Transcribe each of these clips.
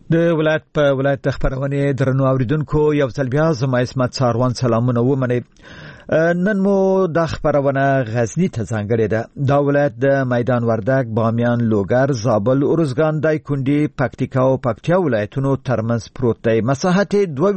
د ولایت په ولایت خبرونه درنو اوریدونکو یو ځل بیا زما اسمت ساروان سلامونه ومني. نن مو د خبرونه غزنی ته ځانګړې ده. دا ولایت د میدان وردګ، بامیان، لوګر، زابل، ارزګان، دایکنډي، پکتیکا او پکتیا ولایتونو ترمنځ پروت دی. مساحت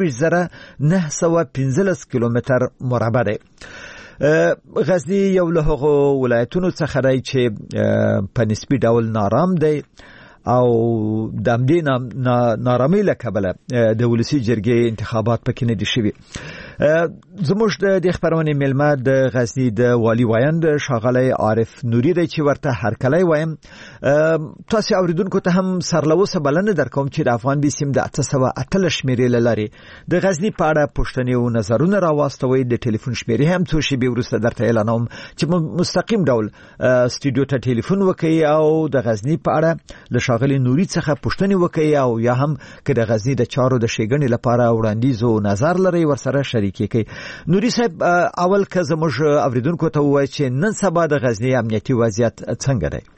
22,915 کیلومتر مربع دی. غزنی یو له هغو ولایتونو څخه دی چې په نسبی ډول نارام دی او د امدې نارامۍ له کبله د ولسی جرګې انتخابات پکې نه دي شوي. زموږ د خبرونه ملما د غزنی د والی وایند شاغلی عارف نوری دی چې ورته هرکلی وایم. تاسو اوریدونکو ته هم سرلوسه بلنه درکوم چې د افغان بیسیم د 808 شمیرې لري د غزنی په اړه پوښتنې او نظرونه راوستوي. د ټلیفون شمیرې هم څو شی به ورسته درته اعلانوم چې مستقیم ډول سټوډیو ته ټلیفون وکړي او د غزنی په اړه له شاغلی نوری څخه پوښتنې وکړي او یا هم که د غزنی د چارو د شیګنې لپاره وړاندیز او نظر لري ورسره شریکي کوي. نوری صاحب اول که زموږ اوریدونکو ته وایي چې نن سبا د غزنی امنیتي وضعیت څنګه دی؟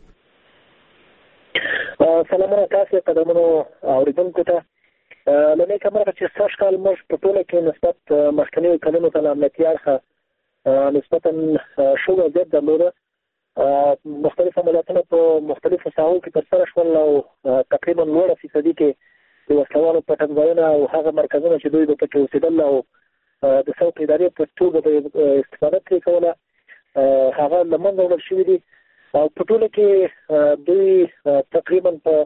سلامونه تاسو قدمونو اوریدونکو ته. لنه کومه چې سږ کال موږ په ټوله کې نسبت مخکنیو کلونو ته امنیتي اړخه نسبتا شو وضعیت درلوده. مختلف عملیاتونه په مختلفو ساحو کې ترسره شول او تقریبا 90% کې د وسلوالو پټنځایونه او هغه مرکزونه چې دوی په کې اوسېدل او د څوک ادارې په توګه د استفاده ترې کوله هغه له منځه وړل شوي دي او په ټوله کې دوی تقریبا په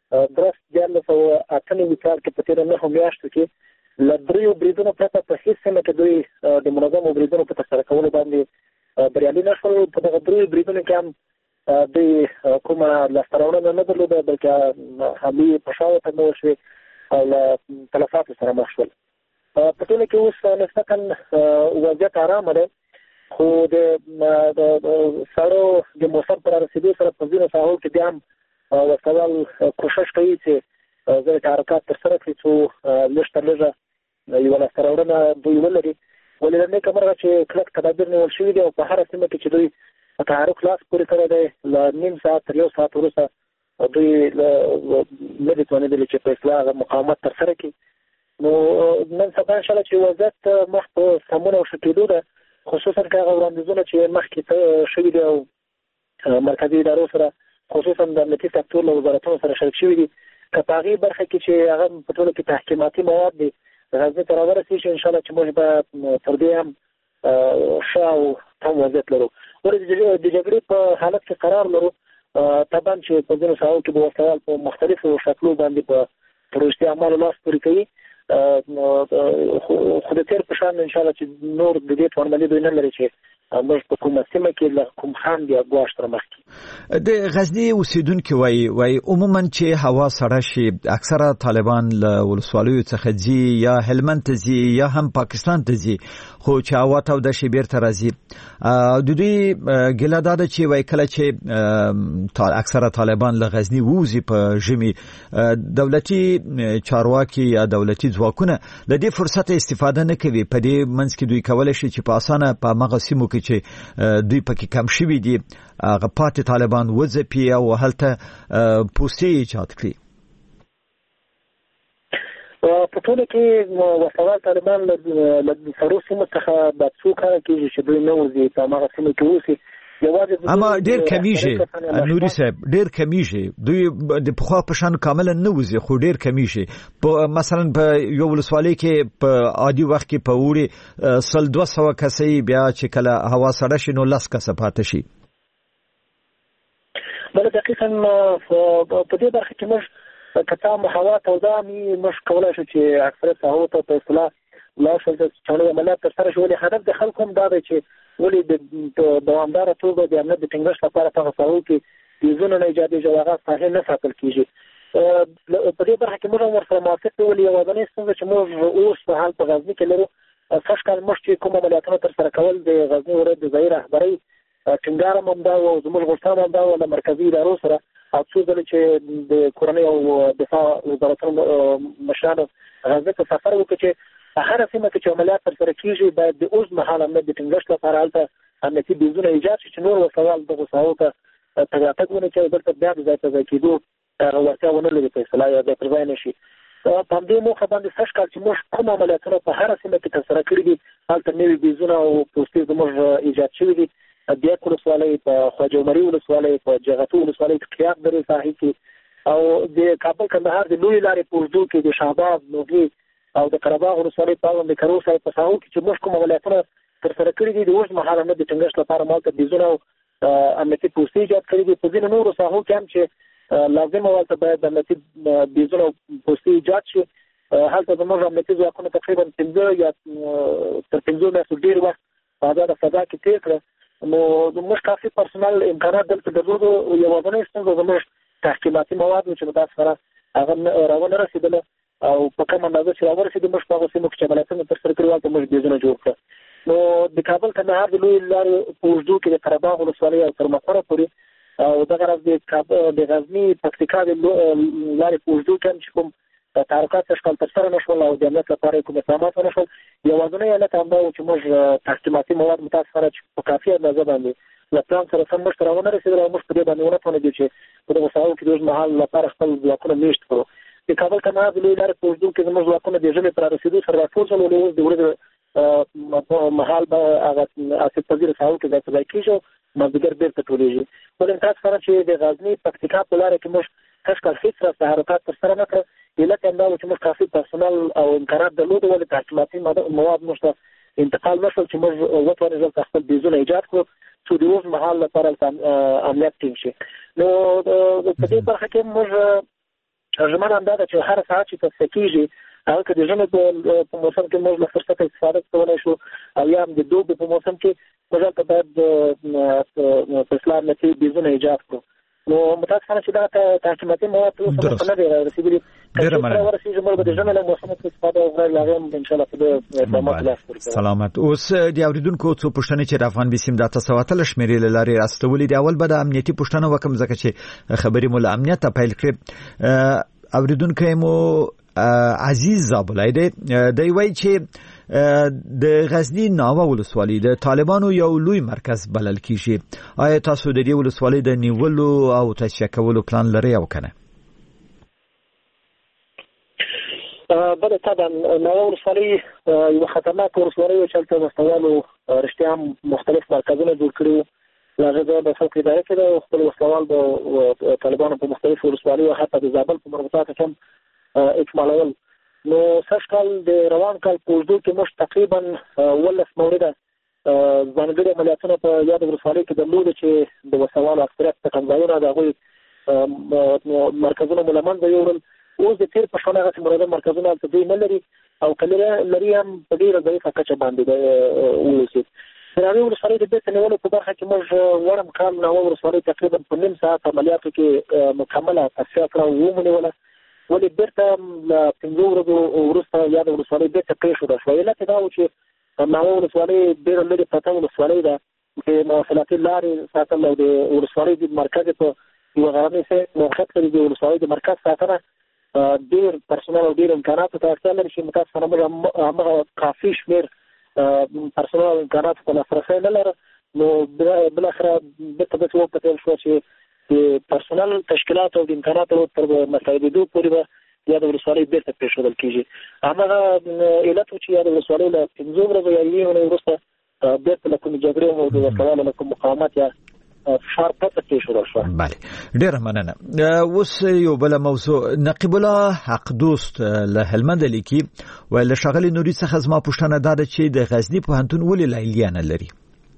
1998 کال کې په تېره 9 میاشتو کې له 3 بریدونو پرته په هیڅ سیمه کې دوی د منظمو بریدونو په ترسره کولو باندې بریالي نه شول. په دغه 3 بریدونو کې هم دوی کومه لاسته راوړنه نه درلوده بلکې حملې په شا ورته نه وشوې او له تلفاتو سره مخ شول. په ټوله کې اوس نسبتا وضعیت ارامه دی خو د سړو د موسم پر رسیدو سره په ځینو ساحو کې بیا هم وسلوال کوشش کوي چې ځینې حرکات ترسره کړي څو لږ تر لږه یوه لاسته راوړنه دوی ولري. ولې له نیکه مرغه چې کلک تدابیر نیول شوي دي او په هره سیمه کې چې دوی تحرک لاس پورې کړی دی له نیم ساعت تر 1 ساعت وروسته دوی نه دي توانېدلي چې په اصلاح مقاومت ترسره کړي. نو نن سبا انشاءالله چې وضعیت مخ په سمون او ښه کېدو ده خصوصا که هغه وړاندیزونه چې مخکې شوي دي او مرکزي ادارو سره خصوصا د امنیتي سکتور له وزارتونو سره شریک شوي دي که په هغې برخه کې چې هغه په ټوله کې تحکیماتي مواد دي غزنی ته راورسېږي چې انشاءالله چې موږ به تر دې هم ښه او تم وضعیت لرو. ولې د جګړې په حالت کې قرار لرو طبعا چې په ځینو ساحو کې به وسلوال په مختلفو شکلو باندې په پروژتي اعمالو لاس پورې کوي خو د تېر په شان انشاءالله چې نور د دې توانمني دوی نه لري چې موږ په کومه سیمه کې له کوم خنډ یا ګواښ سره مخ کړو. د غزنی اوسیدونکي وایي عموما چې هوا سړه شي اکثره طالبان له ولسوالیو څخه ځي یا هلمند ته ځي یا هم پاکستان ته ځي خو چې هوا توده شي بیرته راځي. د دوی ګیله دا ده چې وایي کله چې اکثره طالبان له غزنی ووځي په ژمي دولتي چارواکي یا دولتي ځواکونه له دې فرصت استفاده نه کوي. په دې منځ کې دوی کولی شي چې په اسانه په مغه سیمو چې دوی پکې کم شوي دي هغه پاتې طالبان وځپي او هلته پوستې ایجاد کړي. په ټوله کې وسلوال طالبان له سړو سیمو څخه دا څو کاله کېږي چې دوی نه وځي په هماغه سیمو کې اوسي. اما ډیر کمیږي نوري صاحب ډیر کمیږي دوی د پخوا په شان کاملا نه وځي خو ډیر کمیږي. په مثلا په یو ولسوالۍ کې په عادي وخت کې په وړي 200 کسې بیا چې کله هوا سړه شي نو 10 کسه پاتې شي. بل دقیقاً په دې برخه کې موږ کته هوا توده می موږ کولای شو چې اکثره ساحو ته په اصطلاح لا شول چې عملیات ترسره شي. ولې هدف د خلکو هم دا دی چې ولې د دوامداره توګه د امنیت د ټینګښت لپاره په ساحو کې د ځینو نه ایجادي جواغات ساحې نه ساتل کېږي. په دې برخه کې موږ هم ورسره موافق یو ولې یوازینۍ ستونزه چې موږ اوس په حال په غزني کې لرو سږ کال موږ چې کوم عملیاتونه ترسره کول د غزني ولایت د ځایي رهبرۍ ټینګار هم همدا و او زموږ غوښتنه هم همدا وه له مرکزي ادارو سره او څو ځلې چې د کورنۍ او دفاع وزارتونو مشرانو غزني ته سفر وکړي چې هر سیمه کې چې عملیات ترسره کېږي باید د اوس مهال امنیت د ټینګښت لپاره هلته امنیتي بیزونه ایجاد شي چې نور وسوال دغو ساحو ته تګ راتګ ونه کوي بلکې بیا د ځای په ځای کېدو هغه ورته ونه لري په اصطلاح یا د پرځای نشي په دې موخه باندې سږ کال چې موږ کوم عملیاتونه په هر سیمه کې ترسره کړي دي هلته نوي بیزونه او پوستې زموږ ایجاد شوي دي بیا ولسوالۍ په خواجه عمري ولسوالۍ په جغتو ولسوالۍ په قیاق درې ساحې کې او د کابل کندهار د لوی لارې په اوږدو کې د شهباز نوغي او د قره باغ ولسوالۍ په اړوند د کرو صاحب په ساحو کې چې موږ کوم عملیاتونه ترسره کړي دي د اوږد مهاله نه د ټینګښت لپاره مالته بیزونه او امنیتي پوستې ایجاد کړي دي په ځینو نورو ساحو کې هم چې لازم ولته باید د امنیتي بیزونه او پوستې ایجاد شي هلته زموږ امنیتي ځواکونه تقریبا 15 یا تر 15 میاشتو ډېر وخت په آزاده فضا کې تېر کړه نو زموږ کافي پرسونل امکانات دلته درلودو یوازینۍ ستونزه زموږ تحقیماتي مواد چې له تاسو سره هغه راونه رسېدله او په کومه اندازه چې راورسېدو موږ په هغو سیمو کې چې عملیاتونه ترسره کړي هلته موږ بیزونه جوړ کړه نو د کابل کندهار د لویې لارې په اوږدو کې د قره باغ ولسوالۍ او تر مقره پورې او دغه راز د غزني پکتیکا د لارې په اوږدو کې هم چې کوم تحرکات سږ کال ترسره نه شول او د امنیت لپاره کوم اقدامات ونه شول یوازینی علت همدا و چې موږ تحقیماتي مواد متاسفانه چې په کافي اندازه باندې له پلان سره سم موږ ته راونه رسېدل او موږ په دې باندې ونه توانېدو چې په دغو ساحو کې د اوږد مهال لپاره خپل ځواکونه میشت کړو د کابل کندهار د لویې لارې په اوږدو کې زموږ ځواکونه د ژمي پر رسېدو سره راټول شول او اوس د ورځې مهال به هغه آسیب پذیره ساحو کې ځای په ځای کېږي او مازدیګر بېرته ټولېږي ولې متاسفانه چې د غزني پکتیکا په لاره کې موږ سږ کال هېڅ راته حرکات ترسره نه کړه علت یې همدا و چې موږ کافي پرسونل او امکانات درلودو ولې تحقیماتي مواد موږ ته انتقال نه شول چې موږ وتوانېدل خپل بیزونه ایجاد کړو چې د اوږد مهال لپاره امنیت ټینګ شي نو په دې برخه کې موږ ژمنه همدا ده چې هر ساعت چې ترسره کېږي هغه که د ژمي په موسم کې موږ له فرصته استفاده کولی شو او یا هم د دوبي په موسم کې موږ هلته باید په اصطلاح امنیتي بیزونه ایجاد کړو نو متاسفانه چې دا تحقیماتي مواد تر اوسه نه دي رسېدلي ډېره مننه ورسېږي موږ به د ژمي له موسمه څخه استفاده وکړو له هغې هم انشاءالله په دې اقداماتو لاس پورې کوو سلامت اوس د اورېدونکو څو پوښتنې چې د افغان بي سي ام د 813 شمېرې له لارې راستولې دي اول به د امنیتي پوښتنه وکړم ځکه چې خبرې مو له امنیته پیل کړې اورېدونکی مو عزیز زابلای دی وایي چې د غزنی ناوه ولسوالۍ د طالبانو یو لوی مرکز بلل کیږي آیا تاسو د دې ولسوالۍ د نیولو او تشکیل کولو پلان لرئ او کنه بله طبعا ناوه ولسوالۍ یوه خطرناکه ولسوالۍ وه چې هلته وسلوالو رښتیا هم مختلف مرکزونه جوړ کړي وو له هغې ځایه به خلک اداره کېده خپل وسلوال به طالبانو په مختلفو ولسوالیو حتی د زابل په مربوطاتو کې هم اکمالول نو سږ کال د روان کال په اوږدو کې موږ تقریبا 11 مورده ځانګړي عملیاتونه په یاد ولسوالۍ کې درلوده چې د وسلوالو اکثریت ټکنځایونه د هغوی مرکزونه مو له منځه یوړل اوس د تېر په شان هغسې مرده مرکزونه هلته دوی نه لري او که لري هم په ډېره ضعیفه کچه باندې واوسېد د هغې ولسوالۍ د بېرته نیولو په برخه کې موږ وړم کال ناوه ولسوالۍ تقریبا په نیم ساعت عملیاتو کې مکمله تصفیه کړه او ومونیوله ولې بیرته له 15 ورځو وروسته یاده ولسوالۍ بیرته پرېښودل شوه علت یې دا و چې ناوه ولسوالۍ ډېره لرې پرته ولسوالۍ ده د مواصلاتي لارې ساتل او د ولسوالۍ د مرکز په یوه غرنۍ موقعیت لري د ولسوالۍ د مرکز ساتنه ډېر پرسونل او ډېر امکاناتو ته اړتیا لري چې متاسفانه موږ همغه کافي شمېر پرسونل او امکاناتو ته لاسرسی نه لره نو بالاخره بیرته داسې وکتل شوه چې د پرسونل تشکیلات او د امکاناتو تر مساعدېدو پورې به یا د ولسوالۍ بیرته پرېښودل کېږي همغه علت و چې یا د ولسوالۍ له 15 ورځو یا یوې اونۍ وروسته بیرته له کومې جګړې او د وسلوالو له کوم مقاومت یا فشار پرته پرېښودل شوه بله ډېره مننه اوس یو بله موضوع نقیب الله حق دوست له هلمند لیکي ویل له ښاغلي نوري څخه زما پوښتنه دا ده چې د غزني پوهنتون ولې لیلیه نه لري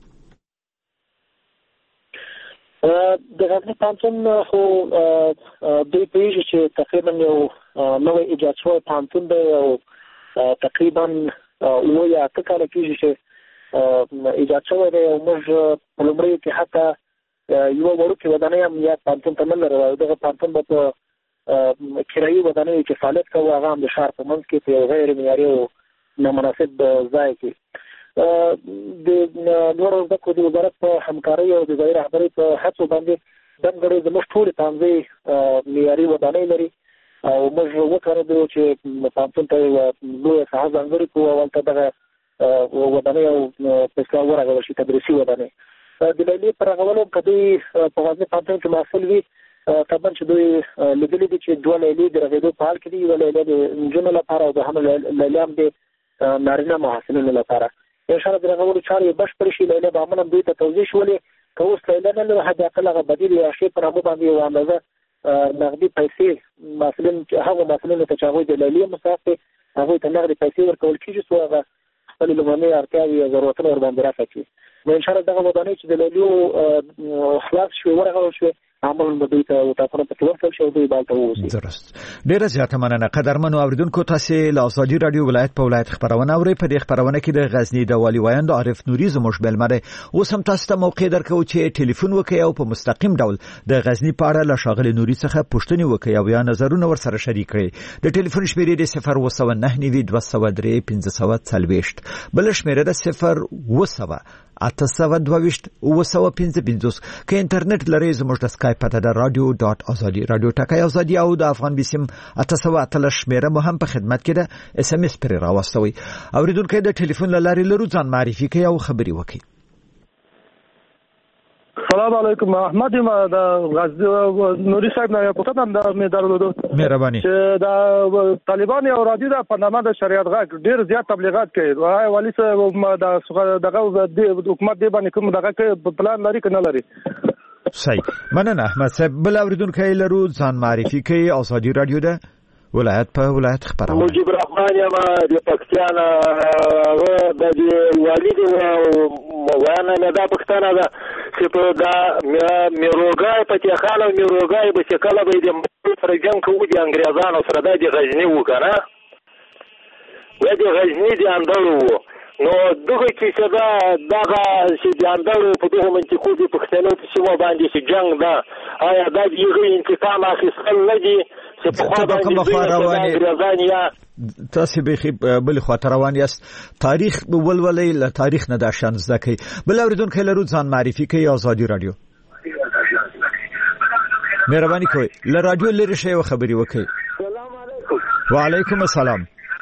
د غزني پوهنتون خو دوی پوهېږي چې تقریبا یو نوی ایجاد شوی پوهنتون دی او تقریبا 7 یا 8 کاله کېږي چې ایجاد شوی دی او موږ په لومړیو کې حتی یوه وړوکې ودانۍ هم یا پوهنتون ته نه لرو او دغه پوهنتون به په کرایي ودانیو کې فعالیت کوو هغه هم د ښار په منځ کې په یو غیر معیاري او نامناسب ځای کې د نورو زده کړو د وزارت په همکارۍ او د ځایي رهبرۍ په هڅو باندې ځانګړې زموږ ټولې پوهنځۍ معیاري ودانۍ لري او موږ وکړېدو چې پوهنتون ته یوه لویه ساحه ځانګړې کړو او هلته دغه ودانۍ او په اصطلاح ورغول شي تدریسي ودانۍ د لیلیې په رغولو که دوی په غزني پوهنتون کې محصل وي طبعا چې دوی لیدلي دي چې دوه لیلې د رغېدو په حال کې دي، یوه لیله د نجونو لپاره او دوهمه لیله هم د نارینه محصلینو لپاره. انشاءالله د رغولو چارې بشپړې شي. لیله به عملاً دوی ته توضیح شولې که اوس لیله نه لري، حد اقل هغه بدیل یا شی په نامه باندې یوه اندازه نغدي پیسې محصلین هغو محصلینو ته چې هغوی د لیلې مصرف دی هغوی ته نغدي پیسې ورکول کېږي څو هغه خپلې لومړنۍ اړتیاوې یا ضرورتونه ورباندې رفع کړي. نو انشاءالله دغه ودانۍ چې د لیلیو خلاص شوې ورغول شوې عملاً به دوی ته وټاکونه پکې ورکړل شي او دوی به هلته واوسي. درست. ډېره زیاته مننه قدرمنو اوریدونکو. تاسې له ازادي راډیو ولایت په ولایت خبرونه اورئ. په دې خبرونه کې د غزنی د والي وایند عارف نوري زموږ مېلمه دی. اوس هم تاسو ته موقع درکوو چې ټلیفون وکړئ او په مستقیم ډول د غزنی په اړه له ښاغلي نوري څخه پوښتنې وکړئ او یا نظرونه ورسره شریک کړئ. د ټلیفون شمیرې د 0299203 بل شمیره د 0 822 که انټرنیټ لري زموږ د اسکایپ پته د radio.azadi radio ټاکای ازادي او د افغان بسم 823 شمیره مو هم په خدمت کې ده. اس ام اس پر راوستوي. اوریدونکو د ټلیفون لاري لرو ځان معرفي کوي او خبري وکړي. السلام علیکم. احمد ما د نوري صاحب نه پوښتنه مې درلوده. مهرباني. چې د طالبان او رادیو د پرنامه د شریعت غږ ډیر زیات تبلیغات کوي. وای والي صاحب دغه حکومت دی باندې کوم دغه پلان لري کنه لري؟ صحیح. مننه احمد صاحب. بل اوریدونکو لرو ځان معرفي کوي. ازادي رادیو ده ولایت په ولایت خبرونه. مجيب الرحمن یم د پاکستان د والي وانا نه دا پښتنه ده چې په دا میروګای په تخاله میروګای به شکل به د سره جنگ کوي د انګريزانو سره د غزنی وکنه و د غزنی د اندلو نو دغه چې دا دغه چې د اندلو په دغه منطقو د پښتنو په سیمه باندې چې جنگ ده آیا دا یو انتقام اخیستل لګي چې په خوا باندې انګريزان یا تاسو به بل خاطر روان یاست. تاریخ ولولې له تاریخ نه د شان زده کوي. بل اوریدونکو لرو ځان معرفي کوي. ازادي رادیو مهرباني کوي له رادیو لري شی او خبري وکړي. السلام علیکم. وعلیکم السلام.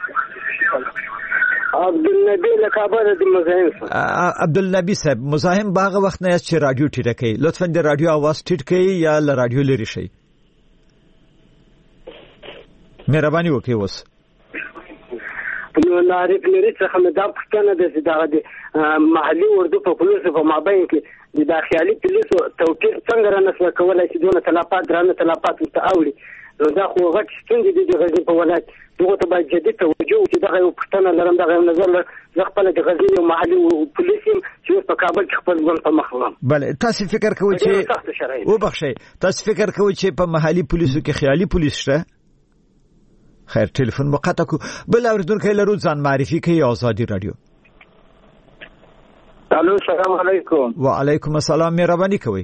عبدالنبی لکابل د مزاحم. عبدالنبی صاحب مزاحم باغه وخت نه چې رادیو ټیټه کوي. لطفا د رادیو आवाज ټیټ کړئ یا له رادیو لري شي. مهرباني وکړئ. اوس نو نارې لري څخه مې دا پښتنه د محلي اردو په پولیسو په مابین کې د داخلي پولیسو توپیر څنګه رانسو کولای شي دونه تلافات درانه تلافات متاولي. نو دا خو غټ ستونزې دي د غزنی په ولایت. دغه ته باید جدي توجه وشي. دغه یو پښتنه لرم دغه نظر زه خپل د غزنی او محلي پولیسو چې په کابل کې خپل ځان په مخ وړم. بله تاسو فکر کوئ چې وبخښئ تاسو فکر کوئ چې په محلي پولیسو کې خیالي پولیس شته؟ خیر ټلیفون مقطع کو. بل اوریدونکو لرو ځان معرفي کوي. ازادي رادیو. الو السلام علیکم. وعلیکم السلام. مهرباني کوي.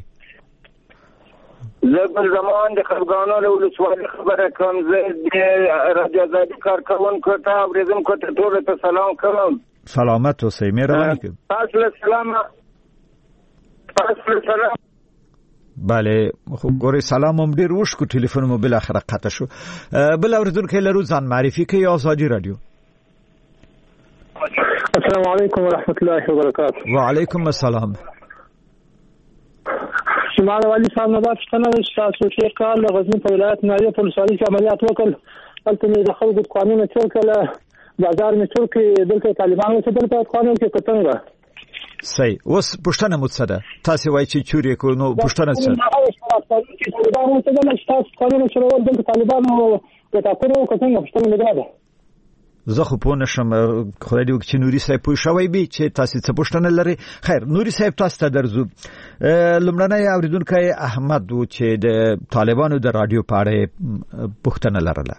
زبر زمان د خبرګانو له ولسوالۍ خبره کوم. زه د رادیو آزادي کارکونکو ته اوریدم کو ته ټول ته سلام کوم. سلامت اوسئ. مهرباني کوي. تاسو سلام. بله خو ګوري سلام هم ډیر وشکو. ټلیفون مو بل اخر قطع شو. بل اوریدونکو لرو ځان معرفي کوي. ازادي رادیو. السلام علیکم ورحمت الله وبرکاته. وعلیکم السلام. شمال والي صاحب نه دا پښتنه چې تاسو چې کال غزنی په ولایت ناریه په ولسوالۍ کې عملیات وکړ. هلته مې د خلکو قانون چل کړه. بازار مې چل کړ. دلته طالبانو څه دلته قانون کې کتنګه. صحیح. اوس پښتنه مو څه ده؟ تاسو وایي چې چوري کو نو پښتنه څه؟ طالبانو څه ده چې تاسو قانون چلول دلته طالبانو د تاکرو کتنګه پښتنه نه ده. زه خو پوه نشم. خدای دې وکړي چې نوري صاحب پوه شوی وي چې تاسو څه پوښتنه لري. خیر نوري صاحب تاسو ته درځو. لومړنی اوریدونکو احمد و چې د طالبانو د رادیو په اړه پوښتنه لرله.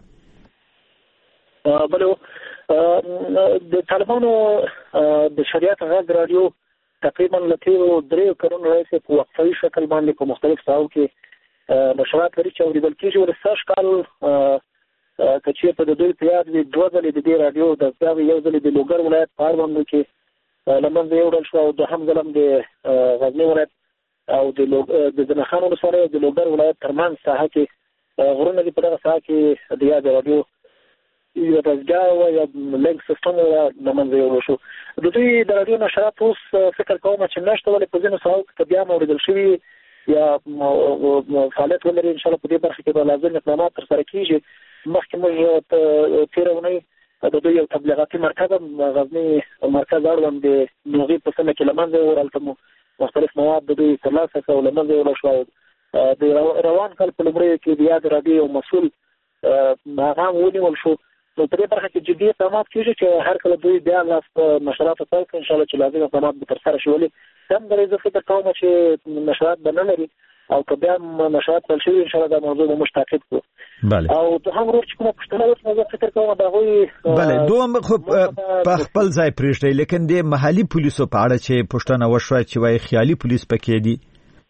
بلو د طالبانو د شریعت غږ رادیو تقریبا لته 3 کلونو راځي په وقفي شکل باندې په مختلف ساحو کې نشرات لري چې اوریدل کېږي. ولساش کال کچې په دوی په یاد وي 2 ځلې د دې رادیو د یو ځلې د لوګر ولایت په اړه باندې کې لمن یو ډول شو او د هم ځلم د غزنی ولایت او د زنخان ولسوالۍ او د لوګر ولایت ترمنځ ساحه کې غرونه دي. په دغه ساحه کې د یاد رادیو یو دزګاه او یو لینک سیستم لمن یو شو. د دوی د رادیو نشرات اوس فکر کوم چې نشته ولې په ځینو ساحو کې بیا موریدل شوی یا فعالیت ولري ان شاء الله په دې برخه کې به لازم اقدامات ترسره کیږي. مخکې موږ تېره اونۍ د دوی یو تبلیغاتي مرکز غزني مرکز اړوند د نوغي په سیمه کې له منځه یوړل، هلته مو مختلف مواد د دوی ترلاسه کړه او له منځه یوړل شو. د روان کال په لومړیو کې د یاد راډیو یو مسؤل هغه هم ونیول شو. نو په دې برخه کې جدي اقدامات کیږي چې هر کله دوی بیا لاس په نشراتو پیل کړي ان شاء الله چې لازم اقدامات به ترسره شي. ولې هم درې زه فکر کوم چې نشرات به نه لري او که بیا نشرات پیل شوي ان شاء الله دا موضوع به موږ تعقیب کړو. بله. او ته هم ورور چې کومه پوښتنه وکړه زه فکر کوم د هغوی بله دوم خو په خپل ځای پرېږدئ، لیکن د محلي پولیسو په اړه چې پوښتنه وشوه چې وایي خیالي پولیس پکې دي.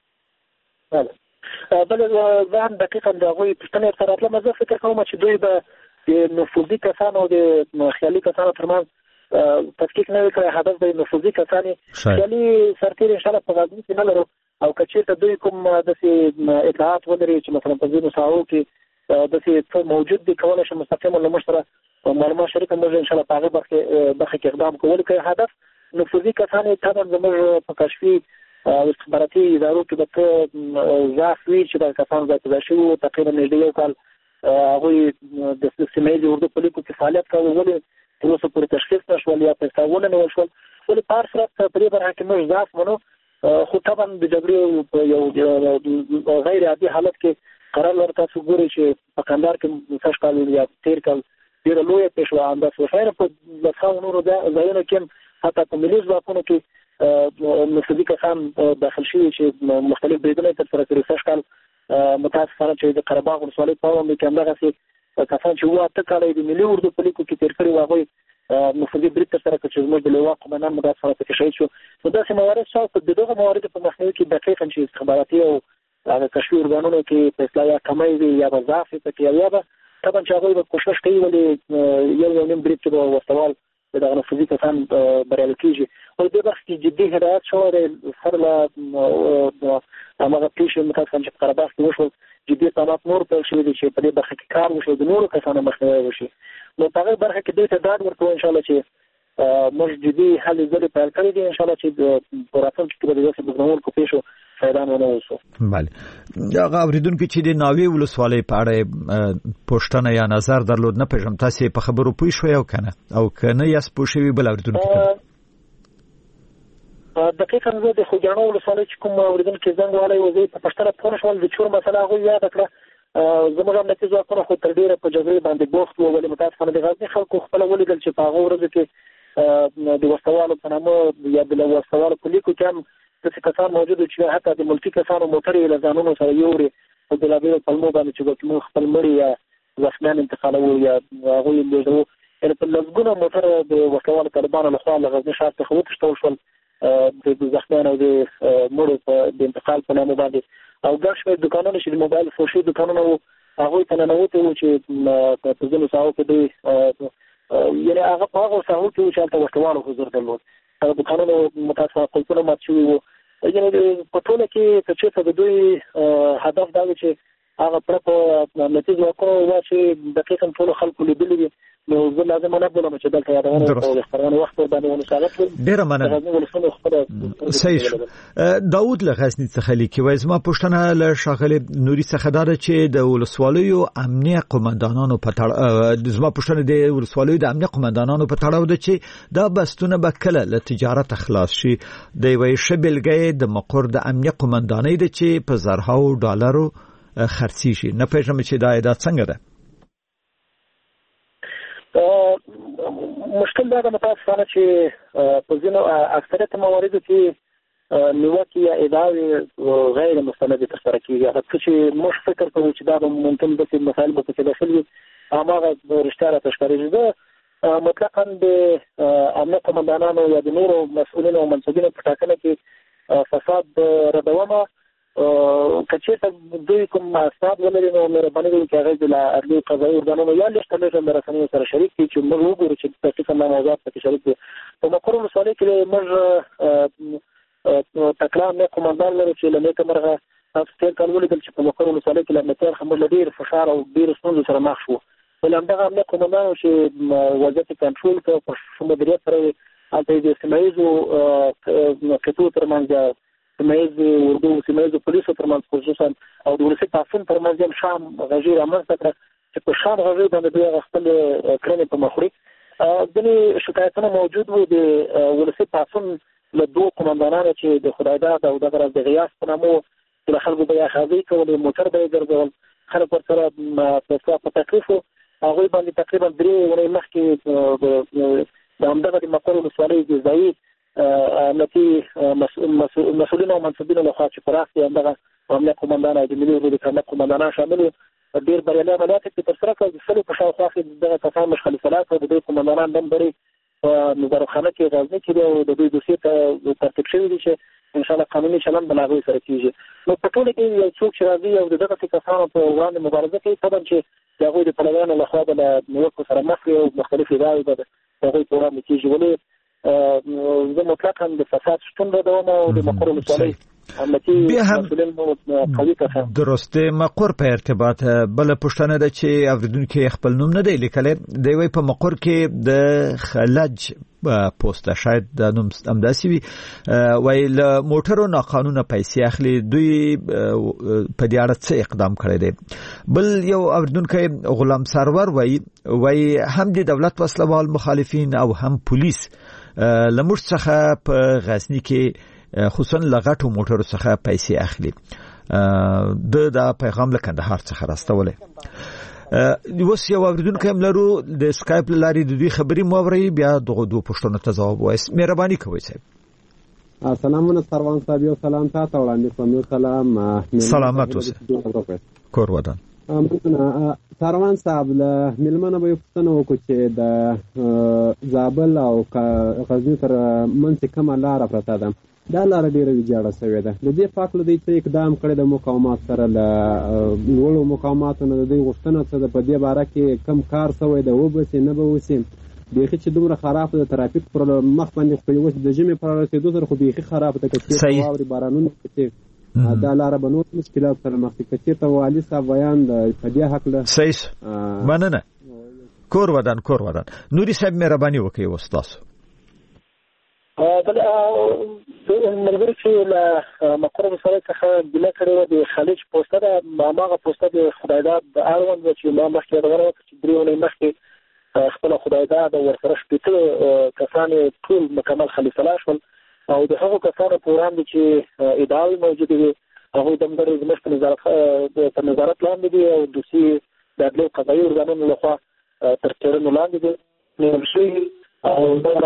بله زه هم دقیقا د هغوی پوښتنې سره راتلم. زه فکر کوم چې دوی به د نفوذي کسانو او د خیالي کسانو ترمنځ تفکیک نه وي کړی. هدف به نفوذي کسانې خیالي سرتېري ان شاء الله په غزني کې نه لرو، او که چېرته دوی کوم داسې اطلاعات ولري چې مثلا په ځینو ساحو کې داسې څه موجود دي کولی شي مستقیما له موږ سره معلومات شریکه موږ ان شاء الله په هغې برخه کې اقدام کوو. ولې هدف نفوذي کسانې طبعا زموږ په کشفي او استخباراتي ادارو کې به ته ضعف وي چې دا کسان ځای په ځای شوي وو. تقریبا نږدې یو کال هغوی د سیمه ییزې اردو په لیکو کې فعالیت کوي، ولې تر اوسه پورې تشخیص نه شول یا پیسې ونیول شول. ولې په هر صورت په دې برخه کې موږ ضعف منو، خو طبعا د جګړې په یو غیر عادي حالت کې قرار لري. تاسو ګورئ چې په کندهار کې سږ کال یا تېر کال ډېره لویه پیښه وه، همداسې خیر په لسهاوو نورو ځایونو کې هم حتی په ملي ځواکونو کې نفوذي کسان داخل شوي چې مختلف بریدونه یې ترسره کړي. سږ کال متاسفانه چې د قره باغ ولسوالۍ په اړوند کې همدغسې کسان چې 7 کاله یې د ملي اردو په لیکو کې تېر کړي وو هغوی نفوذي برید ترسره کړ چې زموږ د لواء قمندان متاسفانه پکې شهید شو. نو داسې موارد شته. د دغه مواردو په مخنیوي کې دقیقا چې استخباراتي او هغه کشفي ارګانونو کې په اصطلاح یا کمی وي یا به ضعف وي پکې، یا به طبعا چې هغوی به کوښښ کوي ولې یو نیم برید کې به وسوال دغه نفوذي کسان بریالي کېږي. او دې برخه کې جدي هدایت شوی دی سره له هماغه پیښې متاسفانه چې په قره باغ کې وشول. جدي اقدامات نور پیل شوي دي چې په دې برخه کې کار وشي، د نورو کسانو مخنیوی وشي. نو په هغه برخه کې دوی ته ډاډ ورکوو ان شاء الله چې موږ جدي هلې ځلې پیل کړي دي. ان شاء الله چې په راتلونکي کې به د داسې بګنونکو پیښو فایدان ونه اوسو. بله هغه اورېدونکي چې د ناوې ولسوالۍ په اړه پوښتنه یا نظر درلود، نه پېژنم تاسې په خبرو پوه شوئ او که نه، او که نه یاست پوه شوي بل اورېدونکي دقیقا زه د خوږیاڼو ولسوالۍ چې کوم اورېدونکي زنګ وهلی و زه په پوښتنه پوه نه شوم. د چور مسله هغوی یاده کړه. زموږ امنیتي ځواکونه خو تر ډېره په جګړې باندې بوخت وو، ولې متاسفانه د غزني خلکو خپله ولیدل چې په هغو ورځو کې د وسلوالو په نامه یا د وسلوالو په لیکو کې هم داسې کسان موجود وو چې حتی د ملکي کسانو موټرې له ځانونو سره یوړې په بېلابېلو پلمو باندې چې موږ خپل مړي یا زخمیان انتقالوو یا هغوی یې لېږدوو. یعنې په لسګونه موټر د وسلوالو طالبانو لخوا له غزني ښار څخه وتښتول شول د زخمیانو او د مړو د انتقال په نامه باندې. او ګڼ شمېر دوکانونه چې د موبایل فروشي دوکانونه وو هغوی ته ننوتې وو چې په ځینو ساحو کې دوی یعنې هغه په هغو ساحو کې وو چې هلته وسلوالو حضور درلود. هغه دوکانونو متاسفانه قلفونه مات شوي وو. یعنې په ټوله کې که چېرته د دوی هدف دا وي چې هغه پرته امنیتي ځواکونو وه چې دقیقا ټولو خلکو لیدلي دي، نو زه لازمه نه بولم چې دلته یادونه او د خپرونې وخت ورباندې ونصاغت کړم. ډېره مننه. صحیح شو. داود له غزني څخه لیکي وایي زما پوښتنه له ښاغلي نوري څخه دا ده چې د ولسوالیو امنیه قمندانانو په تړاو زما پوښتنه د ولسوالیو د امنیه قمندانانو په تړاو ده چې دا بستونه به کله له تجارت خلاص شي. د یوې ښه بېلګه د مقر د امنیه قمندانۍ ده چې په زرهاوو ډالرو خرڅیږي. نه پېژنم چې دا ادعا څنګه ده. مشکل دا ده متاسفانه چې په ځینو اکثریت مواردو کې نیوکې یا ادعاوې غیر مستندې ترسره کېږي. هغه څه چې موږ فکر کوو چې دا به ممکن داسې مسایل به پکې داخل وي هماغه رښتیا راته ښکارېږي. زه مطلقا د امنیت قمندانانو یا د نورو مسؤلینو او منصبینو په ټاکنه کې فساد ردومه. که چېرته دوی کوم اسناد ولري نو مهرباني وکړئ چې هغه د عدلي قضایي ارګانونو یا لږ تر لږه له رسنیو سره شریک کړي چې موږ وګورو چې دقیقا دا موضوعات پکې شریک دي. په مقر ولسوالۍ کې موږ تکړه امنیت قمندان لرو چې له نیکه مرغه تاسو تېر کال ولیدل چې په مقر ولسوالۍ کې له امنیتي اړخه موږ له ډېر فشار او ډېرو ستونزو سره مخ شوو. ولې همدغه امنیت قمندانو چې وضعیت یې کنټرول کړ په ښه مدیریت سره هلته یې د سیمه ییزو قطعو ترمنځ سیمایي اردو سیمایي پولیسو ترمنځ خصوصا او د ولسی پاسون ترمنځ هم شام غږی رامنځته کړ چې په شام غږی باندې دوی خپل کړنې په مخوري ځینې شکایتونه موجود وو د ولسی پاسون له دوه قومندانانو چې د خدایداد او دغه د غیاث په نامو د خلکو بیا خاوي کولې موټر به ګرځول خلک ورسره په تکلیف هغه باندې تقریبا 3 ورځې مخکې د همدغه د مقر ولسوالۍ ځایي امنیتي مسؤلین او منصبین له خوا چې پراخي همدغه امنیت قومندان او د ملي ورو د امنیت قومندانان شامل ډېر بریالي عملیات چې تر سره کړل سلو په شاوخوا کې دغه کسان مشغل فلات او د دوی قومندانان هم بری نظارتخانه کې غزنی کې او د دوی دوسیې ته ترتیب شوی دي چې ان شاء الله قانوني چلند بلاغوي سره کیږي نو په ټول کې یو څوک چې راځي او دغه کسانو په وړاندې مبارزه کوي طبعا چې هغه د پلویانو له خوا د نیوکو سره مخ او مختلف ادعاوې به هغه په وړاندې کیږي ولې زه مطلقاً د فساد شتون د دوام او د مقر ولسوالۍ درسته مقر په ارتباط بل پښتنه د چې اوریدونکو خپل نوم نه دی لیکلی دی وی په مقر کې د خلج پوسټه شاید د نوم امداسي وي وای له موټرو ناقانونه پیسې اخلي دوی په دې اړه څه اقدام کړی دی بل یو اوریدونکو غلام سرور وای هم د دولت وسلوال مخالفین او هم پولیس لمر څخه په غزنی کې خصوصا لغټو موټرو څخه پیسې اخلي د پیغام له کندهار څخه راستولې اوس یو اوریدونکو هم لرو د سکایپ لاري د دوی خبري موري بیا دغه دوه پښتنو ته ځواب وایي مهرباني کوئ صاحب سلامونه سروان صاحب یو سلام تاسو وړاندې کوم یو سلام سلامات اوسه کور ودان سروان صاحب له ملمنه به پښتنو وکړو چې د زابل او غزنی تر منځ کومه لار پرته ده دا لار ډیره ویجاړه شوې ده د دې پاک له دې اقدام کړی د مقاومت سره له لوړو مقاوماتو نه د دې غوښتنه څه د په دې باره کې کم کار شوی د وبسې نه به وسي بیخي چې دومره خراب د ترافیک پر مخ باندې خو یو د جمع پر رسیدو سره خو بیخي خراب ده چې واوري بارانونه کې دا لار به نور مشکلات سره مخ کې ته والي صاحب بیان د دې حق له صحیح مننه کور ودان نوري صاحب مهرباني وکړئ استاد ملګری چې له مقر ولسوالۍ څخه ګیله کړې وه د خلیج پوسټه ده هماغه پوسټه د خدایداد د اړوند وه چې ما مخکې یادونه وکړه چې 3 ورځې مخکې خپله خدایداد او ورسره 15 کسان ټول مکمل خلیفه شول او د هغو کسانو په وړاندې چې ادعاوې موجودې وي هغوی دمدرې زموږ په نظارت لاندې دي او دوسیې د عدلي او قضایي ارګانونو لخوا تر څېړنو لاندې دي نیول شوي او دغه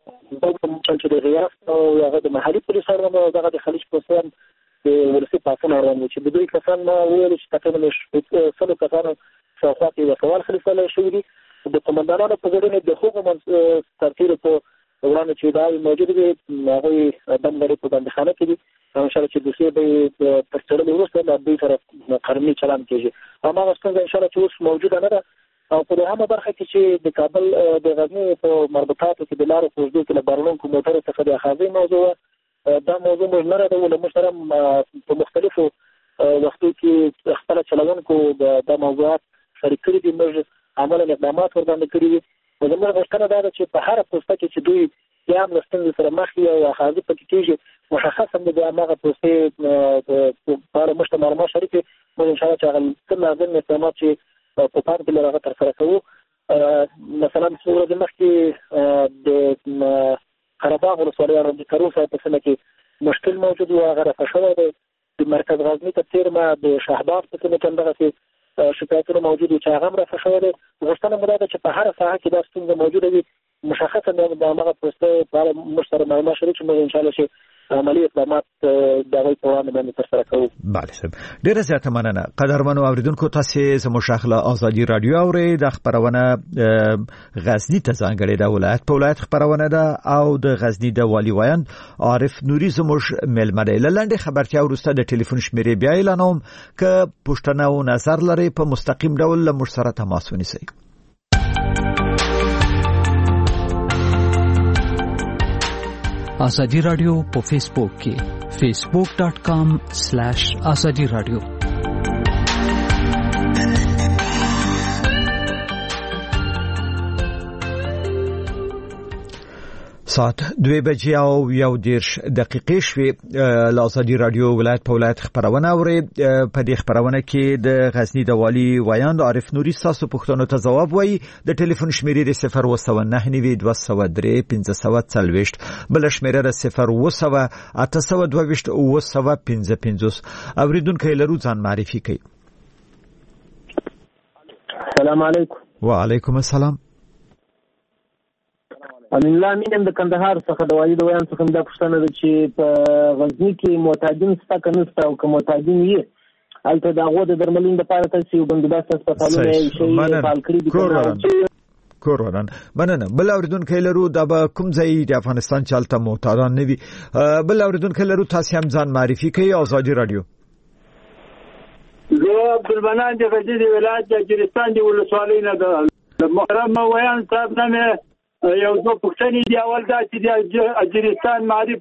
چې د غیاث او هغه د محلي پولیسو اړوند او دغه د خلیج پوسټ د ولسي پاڅون اړوند چې د دوی کسان ما وویل چې تقریبا 100 کسانو شاوخوا کې یو سوال خلیفه شوي دي د قومندانانو په ګډون د هغو سرتیرو په وړاندې چې دا موجود دي هغوی دمدرې په بندخانه کې دي ان شاء الله چې دوسیې به تر څېړنې وروسته د دوی سره قانوني چلند کېږي هماغه ستونزه ان شاء الله چې اوس موجوده نه ده او په دغه برخه کې چې د کابل د غزنی په مربوطاتو کې د لارو په وجود کې له بارونکو موټرو څخه د اخاذي موضوع دا موضوع موږ نه راځو له مشترم په مختلفو وختو کې خپل چلونکو د موضوعات شریک کړي دي موږ عملاً اقدامات ورباندې کړي دي زموږ غوښتنه دا ده چې په هر پوسټه کې چې دوی یا هم له ستونزې سره مخ وي او اخاذي پکې کېږي مشخص هم د هماغه پوسټې په اړه موږ ته معلومات شریک کړي موږ انشاءالله چې هغه څه لازم اقدامات چې په پام کې لرغه تر سره کوو مثلا څو ورځې مخکې د قرهباغ ولسوالۍ د کرو صاحب په سیمه کې مشکل موجود و هغه رفع شوی دی د مرکز غزني ته تېرمه د شهباغ په سیمه کې همدغسې شکایتونه موجود وي چې هغه هم رفع شوی دی غوښتنه مو دا ده چې په هره ساحه کې دا ستونزه موجوده وي مشخصا د هماغه پوسټې په اړه موږ سره معلومات شریک شو موږ انشاءالله چې عملی اقدامات د هغوی په وړاندې باندې ترسره کوو. بله صاحب ډېره زیاته مننه. قدرمنو اوریدونکو تاسې زموږ شاخله ازادي رادیو اورئ. د خپرونه غزني ته ځانګړې ده ولایت په ولایت خپرونه ده او د غزني د والي ویان عارف نوري زموږ مېلمه دی. له لنډې خبرتیا وروسته د ټلیفون شمیرې بیا اعلانوم که پوښتنه او نظر لرئ په مستقیم ډول له موږ سره تماس ونیسئ. آزادی رادیو په فیسبوک کې facebook.com/azadi radio ساعت 2:01 شوي له ازادي رادیو ولایت په ولایت خبرونه اوري په دې خبرونه کې د غزنی د والی ویاند عارف نوري تاسو پوښتنو ته جواب وایي د ټلیفون شمیرې 0199540 بل شمیره 0802822 اوریدونکو لرو ځان معرفي کوي. السلام علیکم. وعلیکم السلام. الله مینم د کندهار څخه د والی د ویان څخه د پښتنه چې په غزنی کې معتادین ستا کنيسته او کوم معتادین یې البته دغه د درملین د پاره تاسو بندوبست هسپتالونه یې شي فعال کړی دي کوروران مننه. بل اوریدونکو لرو د کوم ځای د افغانستان چالتہ معتادان نه وي. بل اوریدونکو لرو تاسو هم ځان معرفي کوي. ازادي رادیو زه عبدالمنان د غزنی د ولایت د اجرستان د ولسوالۍ نه ده. محترم ویان صاحب نه یو څو پښتني دی اول دا چې د اجرستان معرف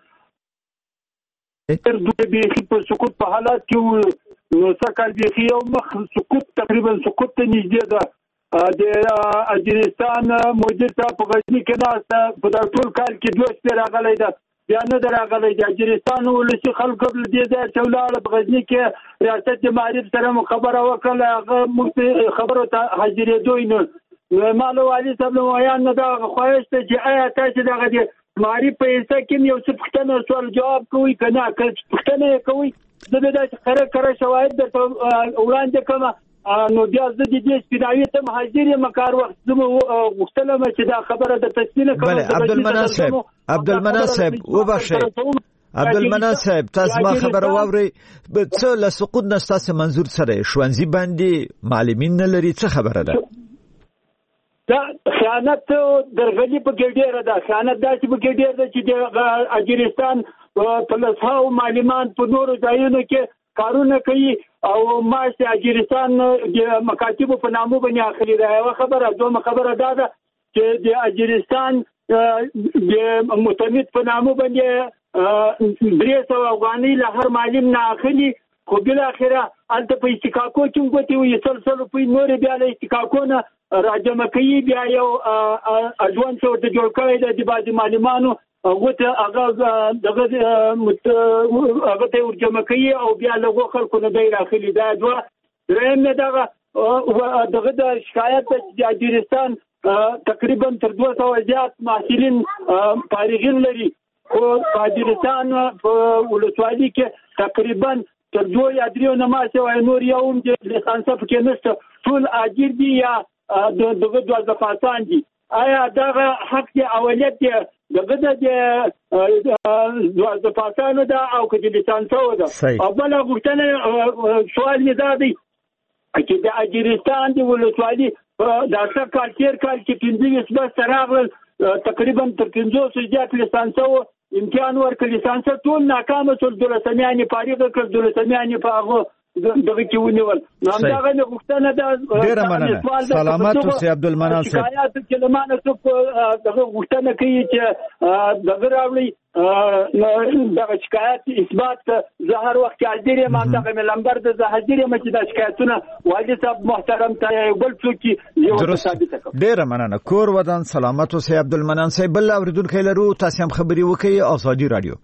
تر دوی به په سقوط په حالات کې نو سکه د یو مخ سقوط تقریبا سقوط ته نږدې ده. د اجرستان موجود په غزنی کې ناسته په ټول کال کې دوه سپیر راغلی ده بیا نه راغلی د اجرستان ولسی خلکو د دې ځای چولاله په غزنی کې ریاست د معرف سره خبره وکړه هغه خبرو ته حاضرې دوی نه مالو علي صاحب نو ویان نه دا خواهش ته چې آیا تاسو دغه د معرف په حصہ کې یو څه پښتنه سوال جواب کوي کنه که پښتنه کوي زه به دا خره شواهد د وړاندې کوم نو بیا زه د دې سپیناوي ته حاضر یم کار وخت زمو غوښتلم چې دا خبره د تسلیم کوم. بله عبدالمنان صاحب وبخښئ عبدالمنان صاحب تاسو ما خبر واوري څه له سقوط نه تاسو منظور سره ښوونځي باندې معلمین نه لري څه خبره ده؟ دا خیانت درغلي په ګډیره ده. خیانت داسې په ګډیره ده چې د اجرستان په لسهاو معلمان په نورو ځایونو کې کارونه کوي او معاش اجرستان د مکاتبو په نامو باندې اخلي. دا یو خبره. دومره خبره ده چې د اجرستان د متمد په نامو باندې 300 افغانۍ له هر معلم نه اخلي خو بل اخره انت په استقاقو کې وګورئ یو سلسله په نور بیا له استقاقو نه راجمه کوي بیا یو اجوان څو د جوړ کړی د بعض معلمانو غوته هغه دغه ته ورجمه کوي او بیا له خلکو نه دی راخلي. دا دوه درېم دغه د شکایت د اجرستان تقریبا تر 200 زیات محصلین فارغین لري خو اجرستان په ولسوالۍ کې تقریبا تر 2 یا 3 نماسه او نور یو د لیسانس په کې نشته ټول اجر دي یا دغه دوه پاتان دي. آیا دغه حق دی اولیت دی دغه د دوه پاتانو دا او کې لیسانس و ده او بل غوښتنه سوال می دا دی چې د اجرستان دی ولسوالۍ دا څه کال کې 15 بس راغل تقریبا تر 500 زیات لیسانس و امتحان ورکړ لیسانس ټول ناکامه شول. دولسمیانې فارغ کړ دولسمیانې په هغه دغه کې ونیول. نو همدغه غوښتنه ده ډیره مننه. سلامات اوسئ عبدالمنان صاحب. شکایات کلمانه څوک دغه غوښتنه کوي چې دغه راوړي دغه شکایت اثبات زه هر وخت حاضر یم. همدغه ملمبر د زه حاضر یم چې د شکایتونه والي صاحب محترم ته بل څوک یو ثابت کړي. ډیره مننه. کور ودان سلامات اوسئ عبدالمنان صاحب. بل اوریدونکو لرو تاسو هم خبري وکړئ. ازادي رادیو.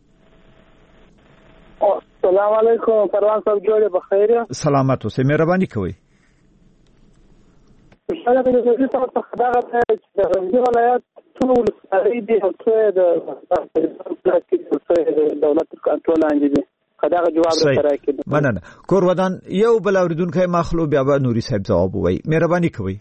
السلام علیکم پروان صاحب جوړه بخیر. سلامات اوسئ مهرباني کوئ. انشاءالله د دې څخه په خبره ده چې د غزنی ولایت ټول سړي دي او څه د دولت کنټرول لاندې دي. خدای جواب راکړي. مننه. کور ودان یو بل اوریدونکو مخلو بیا به نوري صاحب جواب وایي. مهرباني کوئ.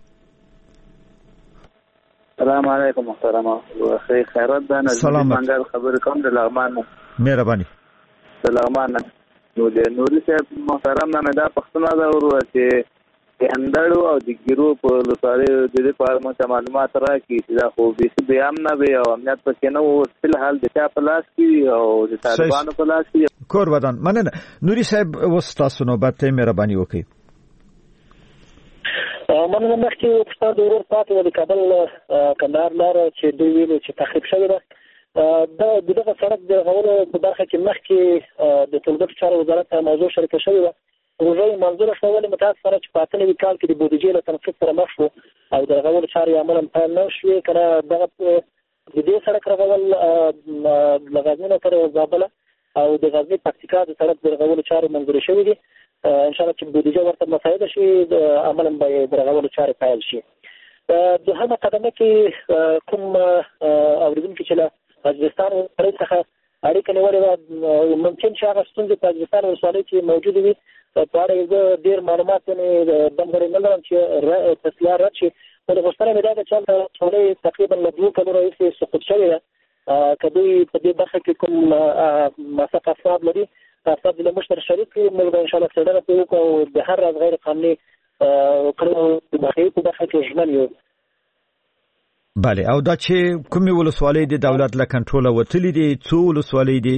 السلام علیکم محترم خیرات ده. نظم منګل خبر کوم د لغمان. مهرباني. سلام نو د نوري صاحب محترم نه دا پښتنه دا ورو چې اندړو او د ګیرو په لپاره د دې په اړه معلومات راکړي چې دا خو به بیان نه وي او امنیت پکې نه وو فل حال د چا په لاس کې او د طالبانو په لاس کې. کور ودان مننه. نوري صاحب وستاسو نوبت ته مهرباني وکړئ. مننه. مخکې استاد ورور پاتې د کابل کندهار لار چې دوی ویلو چې تخریب شوی ده دغه سړک د غوړو په برخه کې مخکې د ټولګټو چارو وزارت موضوع شریکه شوې وه. پروژه منظوره شوه ولې متاسفانه چې په اتنوي کال کې د بودیجې له تنقیب سره مخ شو او د غوړو چارې عملاً پیل نه شوې. که نه دغه د دې سړک رغول د غزنی نه تر زابل او د غزنی پکتیکا د سړک د رغولو چارې منځوري شوې دي. ان شاء الله چې بودیجه ورته مساعده شي عملاً به د رغولو چارې پیل شي. دوهمه قدمه کې کوم اوریدونکو چې له وزیرستان څخه اړیکه نیولې ده ممکن چې هغه ستونزې په وزیرستان ولسوالۍ کې موجودې وي په اړه یې ډېر معلومات نه دمغړې نه لرم چې تسلیه رد شي. خو د غوښتنه مې دا ده چې هلته ولسوالۍ تقریبا له 2 کلونو راهیسې سقوط شوې ده. که دوی په دې برخه کې کوم موثق اسناد لري اسناد له مشتر شریک موږ ان شاء الله څېړنه کوو او د هر راز غیر قانوني کړنو په برخه کې ژمن یو. بله او دا چې کومې ولسوالۍ د دولت له کنټروله وتلې دي څو ولسوالۍ دي؟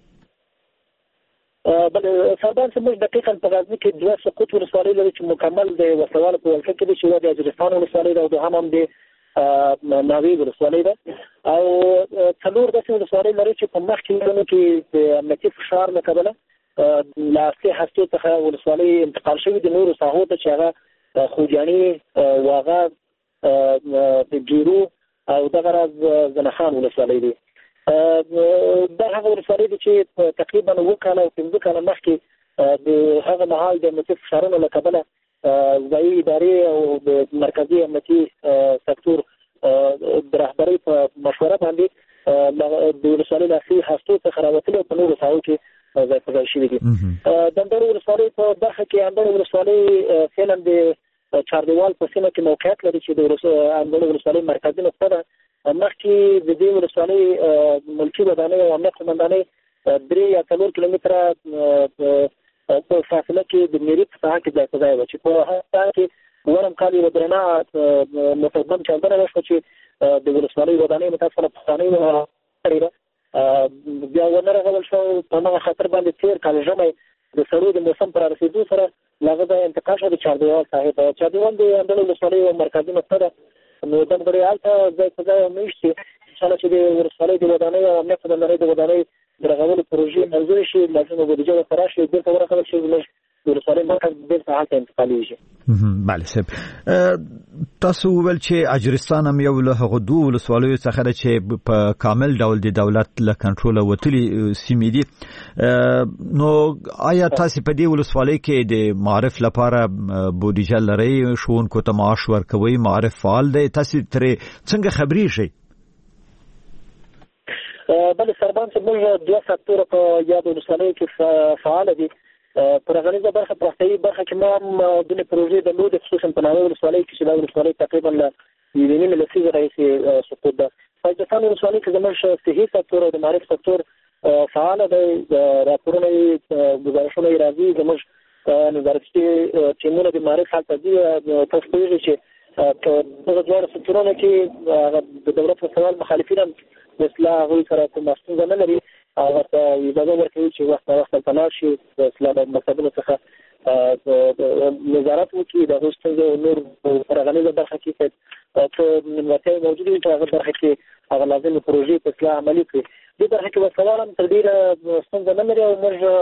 بله سردار صاحب موږ دقیقاً په غزني کې 2 سقوط ولسوالۍ لري چې مکمل د وسلوالو په ولکه کې دي چې د اجرستان ولسوالۍ ده او دوهم هم د ناوی ولسوالۍ ده او 4 داسې ولسوالۍ لري چې په مخکې کلونو کې د امنیتي فشار له کبله له اصلي هستو څخه ولسوالۍ انتقال شوي د نورو ساحو ته چې هغه خوجاني واغه د ګیرو او دغه راز زنخان ولسوالۍ دي. دا هغه ولسوالۍ دي چې تقریبا 9 کاله او 15 کاله مخکې د هغه مهال د امنیتي فشارونو له کبله ځایي ادارې او د مرکزي امنیتي سکتور د رهبرۍ په مشوره باندې د ولسوالۍ له اصلي هستو څخه راوتلي په نورو ساحو کې ځای په ځای شوي دي. د اندړ ولسوالۍ په برخه کې اندړ ولسوالۍ فعلا د چاردیوال په سیمه کې موقعیت لري چې د اندړ ولسوالۍ مرکزي نقطه ده. مخکې د دې ولسوالۍ ملکي ودانۍ او امنیت قومندانۍ 3 یا 4 کیلومتره په فاصله کې د میری په ساحه کې ځای په ځای و چې په هغه کې ورم کال یو درنه متقدم چاودنه وشوه چې د ولسوالۍ ودانۍ متاسفانه پښتانه کړې ده بیا ونه رغول شو. په هغه خاطر باندې تیر کال ژمی د سړو د موسم پر رسیدو سره هغه د انتقال شو د چاردیوال ساحې ته. چاردیوال د اندړ ولسوالۍ یوه مرکزي نقطه ده نو دمګړې هلته ځای په ځای میشتي ان شاء الله چې د ولسوالۍ د ودانۍ او امنیت قومندانۍ د ودانۍ د رغولو پروژې منظور شي لازمه بودیجه ورته راشي بیرته ورغول شي زموږ د ولسوالۍ مرکز بیرته هلته انتقالیږي. بله صاحب تاسو وویل چې اجرستان هم یو له هغو 2 ولسوالیو څخه ده چې په کامل ډول د دولت له کنټروله وتلي سیمې دي. نو آیا تاسو په دې ولسوالۍ کې د معارف لپاره بودیجه لرئ؟ ښوونکو ته معاش ورکوئ؟ معارف فعال دی؟ تاسو ترې څنګه خبرېږئ؟ بله سربان چې موږ 2 سکتوره په یاد ولسوالۍ کې فعال دي. پر غنیزه برخه پراختیایي برخه کې ما هم دونې پروژې درلودې خصوصا په ناوی ولسوالۍ کې چې دا ولسوالۍ تقریبا له 1.5 لسیزې راهیسې سقوط ده. په اجرستان ولسوالۍ کې زموږ صحي سکتور او د معارف سکتور فعاله دی. راپورونه یې ګزارشونه یې راځي. زموږ نظارتي ټیمونه د معارف هلته دي. تاسو پوهېږئ چې په دغه دواړو سکتورونو کې د دولت وسوال مخالفین هم مثلا هغوی سره کومه ستونزه نه لري او ورته اجازه ورکوي چې وخت نه وخت هلته لاړ شي د اصلاح مکتبونو څخه نظارت وکړي. د هغوی ستونزې او نور په غنیزه برخه کې څه نیمګړتیاوې موجودې وي په هغه برخه کې هغه لازمې پروژې په اصلاح عملي کړي. دې برخه کې وسوال هم تر ډېره ستونزه نه لري او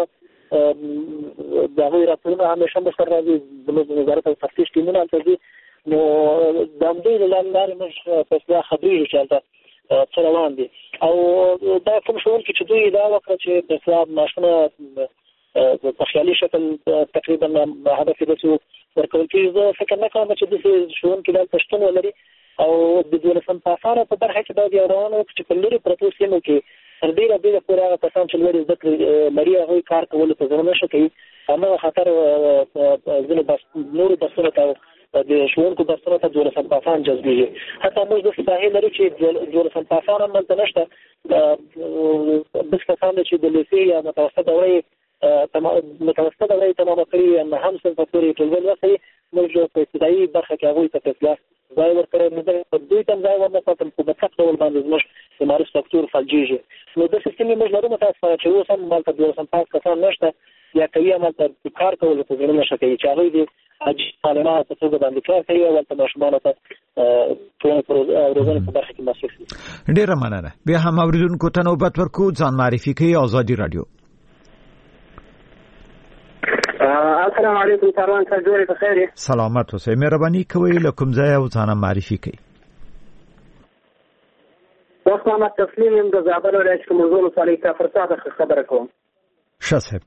موږ د هغوی راپورونه همیشه موږ سره راځي. زموږ د نظارت او تفتیش ټیمونه هلته ځي نو د همدې له لارې موږ په اصلاح خبرېږو چې هلته څه روان دي. او دا کوم ښوونکي چې دوی دا وکړه چې د اصلاح معاشونه په خیالي شکل تقریبا هدف یې داسې ورکول کېږي. زه فکر نه کوم چې داسې ښوونکي دلته شتون ولري او د 12 پاسانو په برخه کې باید یو روان وکړي چې په لرې پرتو سیمو کې تر ډېره پورې هغه کسان چې لوړې زده کړې لري هغوی کار کولو ته زړه نه ښه کوي. هماغه خطر ځینې نورو درسونو ته د ښوونکو درسونو ته 12 پاسان جذبېږي. حتی موږ داسې ساحې لرو چې 12 پاسان هم هلته نشته. داسې کسان دي چې د لیسې یا متوسطه دوره یې تمامه کړې یا 9 صنفه پورې ټولګي لوستی. موږ په ابتدایي برخه کې هغوی ته اصلاح ځای ورکړی. دوی ته هم ځای ورنه کړل خو په سخت ډول باندې زموږ د معارف سکتور فلجېږي. نو داسې سیمې موږ لرو متاسفانه چې اوس هم هلته 12 پاس کسان نشته یا کوي هم هلته کار کولو ته زړه نه ښه کوي چې هغوی د عاجز معلمانو په توګه باندې کار کوي او هلته ماشومانو ته روزنې په برخه کې مصروف دي. ډېره مننه. بیا هم اورېدونکو ته نوبت ورکو. ځان معرفي کوي. ازادي راډیو. السلام علیکم کاروان صاحب، جوړې په خیر. سلامت اوسئ. مهرباني کوئ له کوم ځای او ځان معرفي کوئ. وخت محمد تسلیم یم د زابل ولایت کومزول ولسوالۍ کافر څخه خبره کوم. ښه صاحب.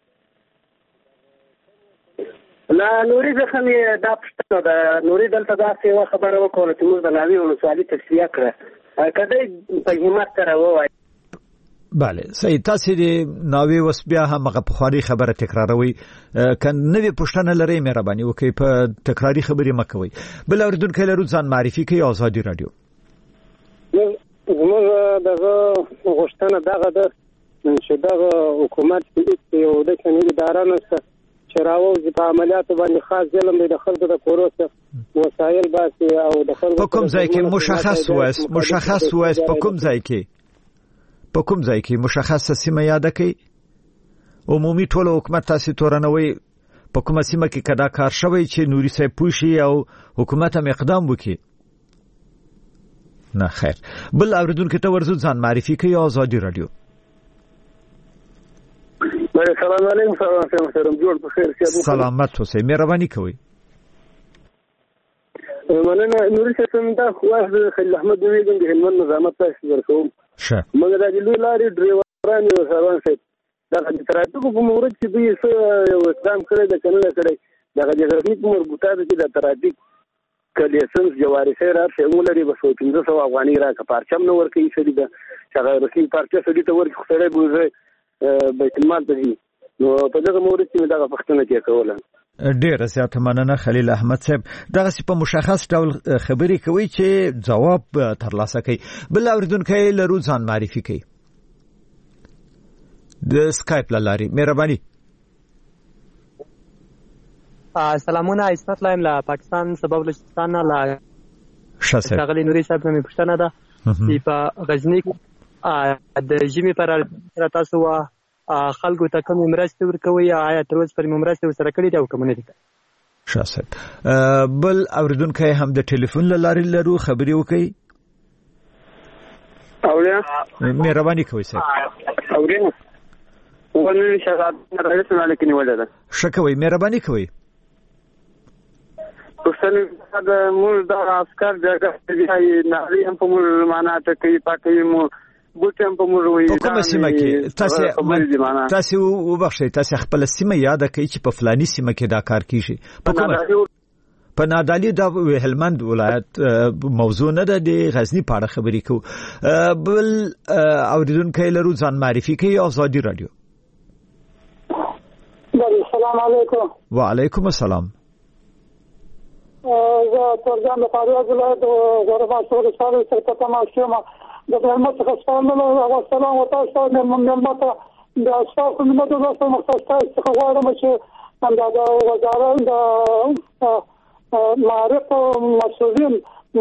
لا نوري څخه مې دا پوښتنه ده، نوري دلته داسې یوه خبره وکړه چې موږ د ناوې ولسوالۍ تصفیه کړه، که دی په همت سره ووایي. بله صحیح. تاسو د ناوې اوس بیا هم هغه پخوانۍ خبره تکراروئ، که نوې پوښتنه لرئ مهرباني وکړئ په تکراري خبرې مه کوئ. بل اورېدونکی لرو، ځان معرفي کوي. ازادي راډیو. زموږ دغه غوښتنه دغه ده چې دغه حکومت یو د قانوني اداره نشته چې راوځي په عملیاتو باندې خاص ظلم دی، د خلکو د کورو وسایل باسي او د خلکو په کوم ځای کې مشخص وایس په کوم ځای کې مشخصه سیمه یاد کړئ. عمومي ټول حکومت تاسو تورنوي په کومه سیمه کې کدا کار شوی چې نوري صاحب پوښي او حکومت هم اقدام وکړي. نه خیر. بل اوریدونکو ته ورزو، ځان معرفي کوي. ازادي راډیو. السلام علیکم. سلام جوړ په خیر. سلامت اوسئ، مهرباني کوئ. مننه. نوري صاحب دا خواږه خلیل احمد نویږم د هلمند نظامت تاسو ورکوم. ښه. موږ د لوی لارې ډرایوران یو سروان صاحب دا د ترافیکو په مورد کې دوی یو اقدام کړی د قانون کړی دغه د ترافیک مربوطه د ترافیک کلیسنس جواری سره راځي مولري بس 1500 افغاني راکه پارچم نو ورکې شدي د شغه رسمي پارچه سړي ته ورکې خسرې بوزي بیت المال ته دي. نو په دغه مورد کې دغه پښتنه کې کوله. ډیره زیاته مننه خلیل احمد صاحب. دغه په مشخص ډول خبرې کوي چې جواب ترلاسه کوي. بل اوریدونکو لرو، ځان معرفي کوي د اسکایپ لاري. مهرباني. سلامونه، عصمت لایم له پاکستان سبب بلوچستان نه لا ښاغلي نوري صاحب مې پوښتنه ده چې په غزني کې د ژمي پر تاسو خلکو ته کوم مرستې ورکوي، آیا تر اوسه پورې مرستې ورسره کړې دي او کوم نه دي؟ ښه صاحب. بل اوریدونکی هم د ټلیفون لارې لرو، خبرې وکړي. اوریا مهرباني کوئ صاحب. اوریا ونه شغال راځي نه لیکنې ولاده. ښه کوئ، مهرباني کوئ. پښتنه د مول د عسكر دغه دی نه هم په مول معنا ته کوي پاتې مو بوتم په مول وي. په کومه سیمه کې تاسو وبخښئ، تاسو خپل سیمه یاد کړئ چې په فلاني سیمه کې دا کار کیږي؟ په کومه؟ په نادالی د هلمند ولایت موضوع نه ده، د غزنی په اړه خبرې کوو. بل اوریدونکو لرو، ځان معرفي کوي. ازادي راډیو. السلام علیکم. وعلیکم السلام. زه ترجمان د فاریاب ولایت غوربا سره سره تماس کوم. د هلمند څخه سپارنه او سلام او تاسو ته ملمت د اساس ملت د تاسو مختص څخه غواړم چې د وزارت د معرف مسؤلین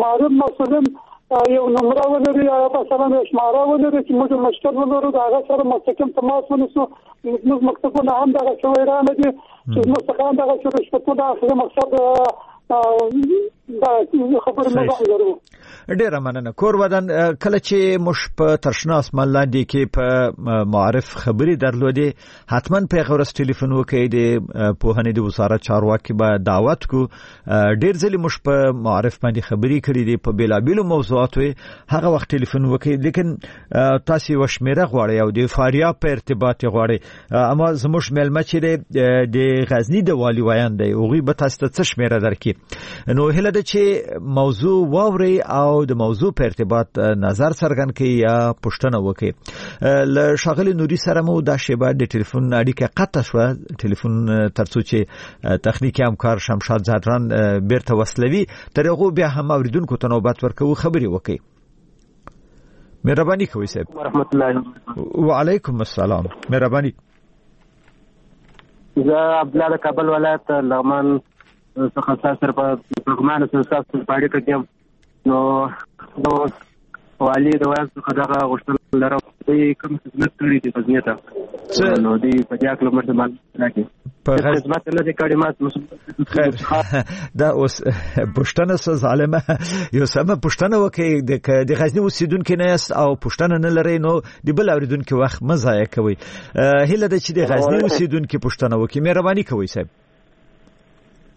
یو نمبر ولري یا مثلا شماره ولري چې موږ مشکل ولرو دا هغه سره مستقیم تماس ونیسو. موږ مکتبونه هم دغه شویران دي چې موږ څنګه دغه رشوتونه اخلي. مقصد دا خبره نه غواړو. ډیره مننه. کور ودان کله چې مش په ترشناس ملاندې کې په معرف خبري درلودي، حتما په غورس ټلیفون وکړي. د پوهنې د وزارت چارواکي به دعوت کو. ډیر ځلې مش په معرف باندې خبري کړې دي په بیلابیلو موضوعاتو، هغه وخت ټلیفون وکړي. لیکن تاسو وشمیره غواړي او د فاریاب په ارتباط غواړي. اما زموږ ملمه چې د غزنی د والی وایان دی، هغه به تاسو ته شمیره درکې. نو هله د چې موضوع واوري او د موضوع په ارتباط نظر څرګند کړي یا پوښتنه وکړي. ل شاغلی نوري سره مو د شیبه د ټلیفون اړیکه قطع شو. ټلیفون ترڅو چې تخنیکی همکار شمشاد زهران بیرته وصلوي، ترغه بیا هم اوریدونکو ته نوبت ورکوي، خبري وکړي. مهرباني کوئ صاحب. ورحمت الله وعلیکم السلام. مهرباني. زه عبد الله کابل ولایت لغمان څخه سره په پرګمان سره پاړې کوم. نو والی د وایي څخه دغه غوښتنه لرم چې کوم خدمت کړی دی پزنیته. نو دی په دې اړه مرته مال راکې په خدمت نه دي کړي مات خیر. دا اوس پښتنه سو ظالمه یو سمه پښتنه وکي د غزنی اوسیدونکو نه او پښتنه نه لري. نو د بل اوریدونکو وخت مزایه کوي. هله د چې د غزنی اوسیدونکو پښتنه وکي. مهرباني کوئ صاحب.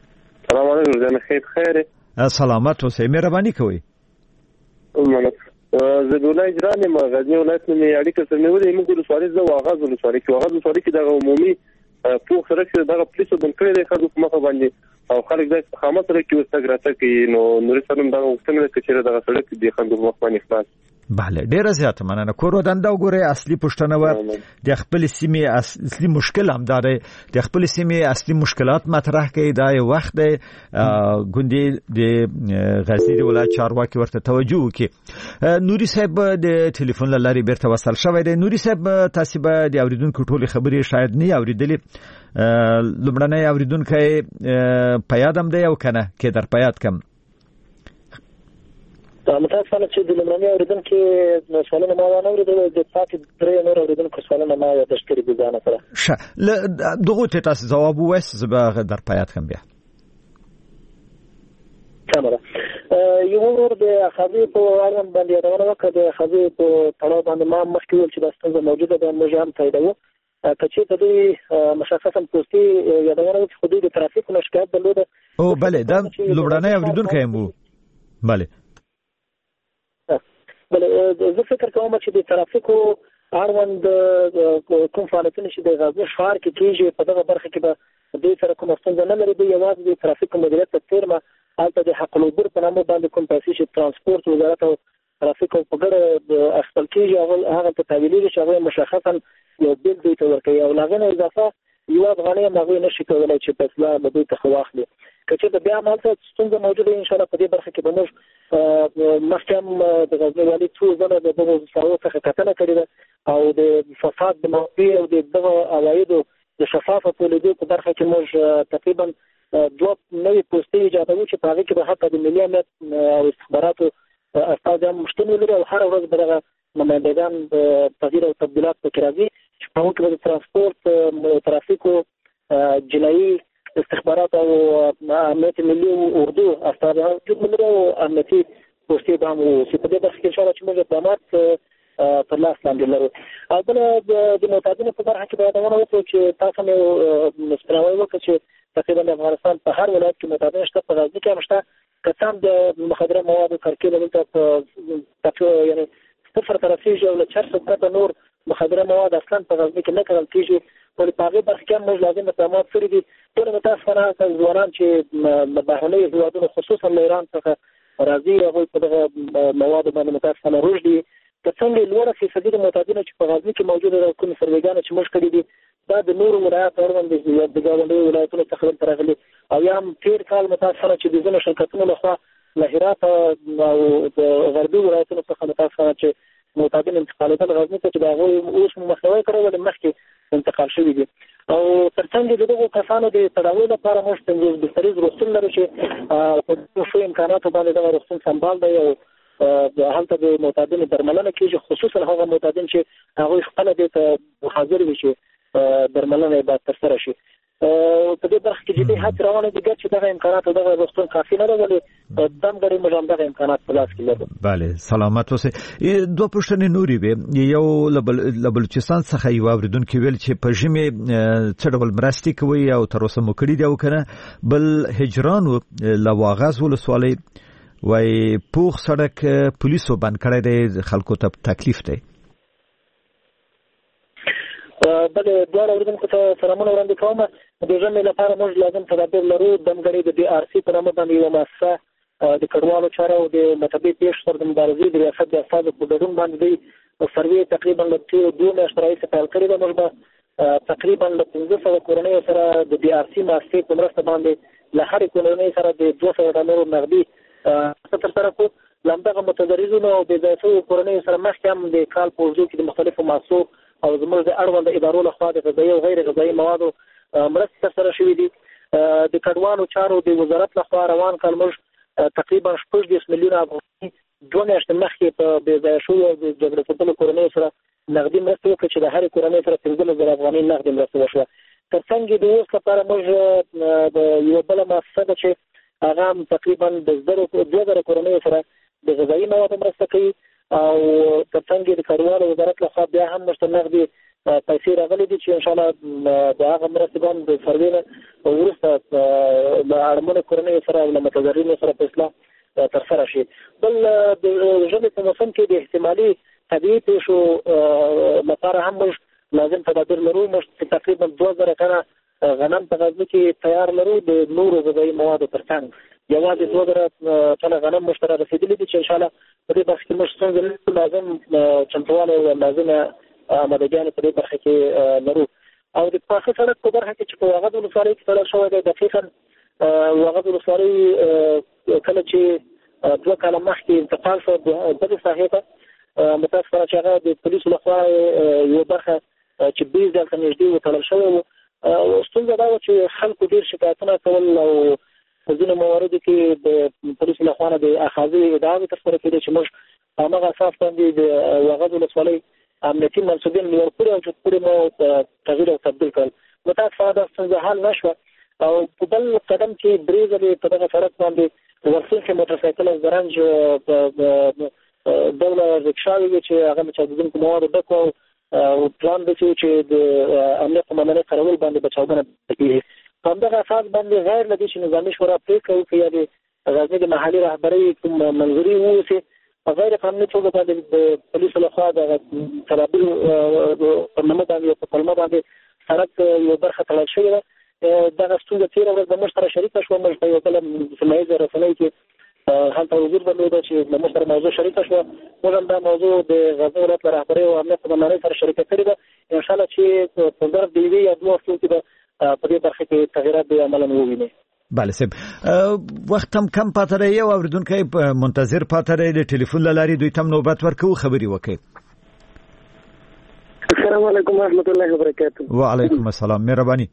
السلام علیکم. زه خیر. سلامت اوسئ. مهرباني کوئ. زدولای اجرانی ما غزنی ولایت نه اړیکه سره نیولې موږ د سوالي زو واغاز ولسوالي کې واغاز ولسوالي کې د عمومي پوخ سره چې دغه پولیسو بن کړی دی خلکو په مخه باندې او خلک د خامه سره کې واستګراته کوي نو نوري سلام دغه وختونه کې چې دغه سړک دی خلکو په مخ باندې خلاص بله ډیره زیاته مننه کورو دنده وګوره اصلي پښتنه و د خپل سیمې اصلي مشکل هم داره د خپل سیمې اصلي مشکلات مطرح کوي دا یو وخت ګوندې د غزنی ولایت چارواکي ورته توجه وکړي نوري صاحب د ټلیفون لارې بیرته وصل شوی دی نوري صاحب تاسو به د اوریدونکو ټولې خبرې شاید نه اوریدلې لمړنۍ اوریدونکو په یادم دی او کنه کې در په یاد کم متاسفانه چې د لمړنۍ اوریدونکو سوالونه ما ونه اوریدل د پاتې درې نور اوریدونکو سوالونه ما یادداشت کړي دي ځان سره دغه ته تاسو ځواب وایي زه در پایات کوم بیا کامره یو ور د اخذي په اړوند باندې یادونه وکړه د اخذي په تړاو باندې ما مخکې ویل چې د ستونزه موجوده ده موږ هم تاییدوو کچې ته دوی مشخصا پوسټي یادونه وکړي خو دوی د ترافیک مشکلات درلوده او بله دا لمړنۍ اوریدونکو هم وو بله زه فکر کوم چې د ترافیکو اړوند کوم فعالیتونه چې د غزنی ښار کې کېږي په دغه برخه کې به دوی سره کوم ستونزه نه لري دوی یوازې د ترافیکو مدیریت ته تیرمه هلته د حق العبور په نامه باندې کوم پیسې چې ترانسپورت وزارت او ترافیکو په ګډه اخیستل کېږي هغه ته تحویلېږي چې هغه مشخصا یو بیل دوی ته ورکوي او له هغې نه اضافه یو افغانۍ هم هغوی نشي کولی چې فیصله له دوی څخه واخلي که چېرته بیا هم هلته ستونزه موجوده انشاءالله په دې برخه کې به موږ مخکې هم د غزني والي څو ځله د دغو ساحو څخه کتنه کړې ده او د فساد د موقع او د دغه عوایدو د شفافه تولیدو په برخه کې موږ تقریبا دوه نوې پوستې ایجادوو چې په هغې کې به حتی د ملي امنیت او استخباراتو استازي هم شتون ولري او هره ورځ به دغه نمایندګان د تغییر او تبدیلات پکې راځي چې په هغو کې به د ترانسپورت ترافیکو جنایي استخبارات او امنیت ملي او اردو استازان ولري او امنیتي پوستې به هم اوسي په دې برخه کې انشاءالله چې موږ اقدامات پر لاس لاندې لرو او بله د معتادینو په برخه کې به یادونه وکړو چې تاسو مې سپیناوی وکړه چې تقریبا د افغانستان په هر ولایت کې معتادین شته په غزني کې هم شته که څه هم د مخدره موادو ترکیب دلته په یعنې صفر ته رسېږي او له چرس پرته نور مخدره مواد اصلا په غزني کې نه کرل کېږي ولې په هغې برخه کې هم موږ لازم اقدامات کړي دي ټول متاسفانه ځوانان چې د بهرنیو هېوادونو خصوصا له ایران څخه راځي هغوی په دغه موادو باندې متاسفانه روږ دي که څنګه لوړه فیصدي د معتادینو چې په غزني کې موجوده ده کومې سروېګانې چې موږ کړي دي دا د نورو ولایاتو اړوند د ګاونډیو ولایتونو څخه دلته راغلي او یا هم تېر کال متاسفانه چې د ځینو شرکتونو لخوا له هرات او د غربي ولایتونو څخه متاسفانه چې معتادین انتقالېدل غزني ته چې د هغوی اوس مخنیوی کړی ولې مخکې انتقال شوي دي او تر څنګ د دغو کسانو د تداوۍ لپاره موږ پنځوس بستریز روغتون لرو چې په ښو امکاناتو باندې دغه روغتون سمبال دی او هلته د معتادینو درملنه کېږي خصوصا هغه معتادین چې هغوی خپله دې ته حاضر وي چې درملنه یې باید ترسره شي په دې برخه کې جدي هڅې روانې دي ګر چې دغه امکانات او دغه روغتون کافي نه ده ولې دمګړې موږ هم دغه امکانات په لاس کې لرو بله سلامت اوسئ دوه پوښتنې نورې وې یو له بلوچستان څخه یو اورېدونکي ویل چې په ژمي څه ډول مرستې کوئ او تر اوسه مو کړي دي او که نه بل هجران له واغظ ولسوالۍ وایي پوخ سړک پولیسو بند کړی دی خلکو ته تکلیف دی بله دواړه اورېدونکو ته سلامونه وړاندې کوم د ژمي لپاره موږ لازم تدابیر لرو دمګړې د بي آر سي په نامه باندې یوه مؤسسه د کډوالو چارو او د مطبع پېښو سره د مبارزې د ریاست د استازو په ګډون باندې دوی سروې تقریبا له تېرو 2 میاشتو راهیسې پیل کړې ده موږ به تقریبا له 500 کورنیو سره د بي آر سي مؤسسې په مرسته باندې له هرې کورنۍ سره د $200 نغدي ترسره کړو له همدغه متضررینو او بې ځایه شویو کورنیو سره مخکې هم د کال په اوږدو کې د مختلفو مؤسسو او زموږ د اړونده ادارو لخوا د غذایي او غیر غذایي موادو مرستې ترسره شوي دي د کډوالو چارو د وزارت لخوا روان کال موږ تقریبا 16 میلیونه افغانۍ 2 میاشتې مخکې په بې ځایه شویو او د جګړه ځپلو کورنیو سره نغدي مرستې وکړې چې د هرې کورنۍ سره 15,000 افغانۍ نغدي مرسته وشوه تر څنګ د اوس لپاره موږ د یوه بله مؤسسه ده چې هغه هم تقریبا د 2,000 کورنیو سره د غذایي موادو مرسته کوي او تر څنګ د کډوالو وزارت لخوا بیا هم موږ ته نغدي پیسې راغلي دي چې انشاءالله د هغه مرستې باندې د سروې نه وروسته له اړمنو کورنیو سره او له متضررینو سره فیصله ترسره شي. بل د ژمي په موسم کې د احتمالي طبیعي پیښو لپاره هم موږ لازم تدابیر لرو. موږ تقریبا 2000 ټنه غنم په غزني کې تیار لرو د نورو غذایي موادو ترڅنګ. یوازې 2000 ټنه غنم موږ ته رسیدلي دي چې انشاءالله په دې برخه کې موږ څنګه لازم چمتووالی او لازم آمادګیانې په دې برخه کې لرو. او د پاخه سړک په برخه کې چې په واغد ولسوالۍ کې تړل شوی دی، دقیقا واغد ولسوالۍ کله چې 2 کاله مخکې انتقال شو بلې ساحې ته، متاسفانه چې هغه د پولیسو لخوا یوه برخه چې بیز دلته نږدې وتړل شوی و. ستونزه دا وه چې خلکو ډېر شکایتونه کول او په ځینو مواردو کې د پولیسو لخوا نه د اخاذي ادعاوې ترسره کېدې چې موږ په همغه اساس باندې د واغد ولسوالۍ امنیتي منصوبین لوړ کړي او چې کړي مو تغییر او تبدیل کړل. متاسفانه دا ستونزه حل نه شوه. او په بل قدم کې 3 ځلې په دغه سړک باندې ورسېږي موټرسایکل او زرنج ډوله رکشاوې وې چې هغه د چاودېدونکو موادو ډک وو او پلان دی چې د امنیت قومندانۍ کارول باندې به چاودنه کېږي. په همدغه اساس باندې غیر له دې چې نظامي شورا پرېکړه وکړي یا د غزني د محلي رهبرۍ کوم منظوري ووسي، په غیر قانوني توګه باندې د پولیسو لخوا د تدابیر په نامه باندې او په پلمه باندې سړک یوه برخه تړل شوې ده. دغه ستونزه تېره ورځ د موږ سره شریکه شوه. موږ په یوه بله سیمه ییزه رسنۍ کې هلته حضور درلوده چې له موږ سره موضوع شریکه شوه. موږ هم دا موضوع د غزني ولایت له رهبرۍ او امنیت قومندانۍ سره شریکه کړې ده. انشاءالله چې په ظرف د 1 یا 2 هفتو کې به په دې برخه کې تغییرات به عملاً وویني. بله صاحب، وخت هم کم پاتې دی. یو اورېدونکی منتظر پاتې دی، د ټلیفون له لارې دوی ته هم نوبت ورکوو، خبرې وکړئ. السلام علیکم ورحمۃ اللہ وبرکاتہ. وعلیکم السلام، مهرباني.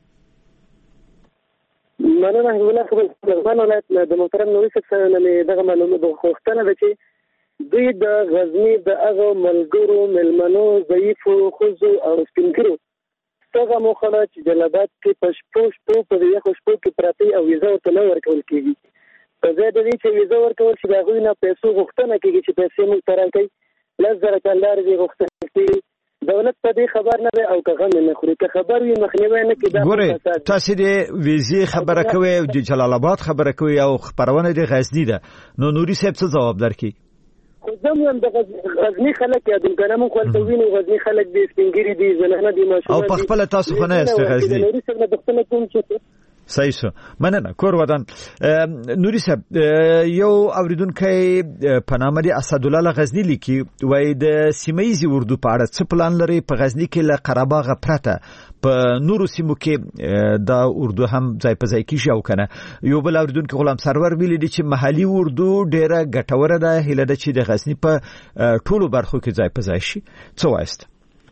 مننه. حبیب الله ولایت د محترم نوري صاحب سره مې دغه معلومات غوښتنه ده چې دوی د غزني د هغو ملګرو مېلمنو ضعیفو ښځو او سپینګرو دغه موخه ده چې جلالاباد کې په شپو په یخو شپو کې پراته او ویزه ورته نه ورکول کېږي. په ځای د دې چې ویزه ورکول شي د هغوی نه پیسو غوښتنه کېږي چې پیسې موږ ته راکړئ. 10,000 کلدارې دې غوښتنه کېږي. دولت په دې خبر نه دی او که غم نه خوري. که خبر وي مخنیوی نه کېږي. ګورئ، تاسې د ویزې خبره کوئ او د جلال آباد خبره کوئ او خپرونه د غزني ده، نو نوري صاحب څه ځواب درکړي؟ خو زه هم د غزني خلک یادوم، که نه موږ خو هلته وینو غزني خلک دي، سپین ږیري دي، زنانه دي، ماشومان دي. او په خپله تاسو خو نه یاست غزني. نوري صاحب نه پوښتنه کوم چې صحیح شو، مننه. کور ودان. نوري صاحب، یو اوریدونکی په نامه د اسدالله غزني لیکي، وایي د سیمه ییزې اردو په اړه څه پلان لري؟ په غزني کې له قره باغه پرته په نورو سیمو کې دا اردو هم ځای په ځای کېږي او که نه؟ یو بل اوریدونکی غلام سرور ویلي دي چې محلي اردو ډېره ګټوره ده، هیله ده چې د غزني په ټولو برخو کې ځای په ځای شي. څه وایست؟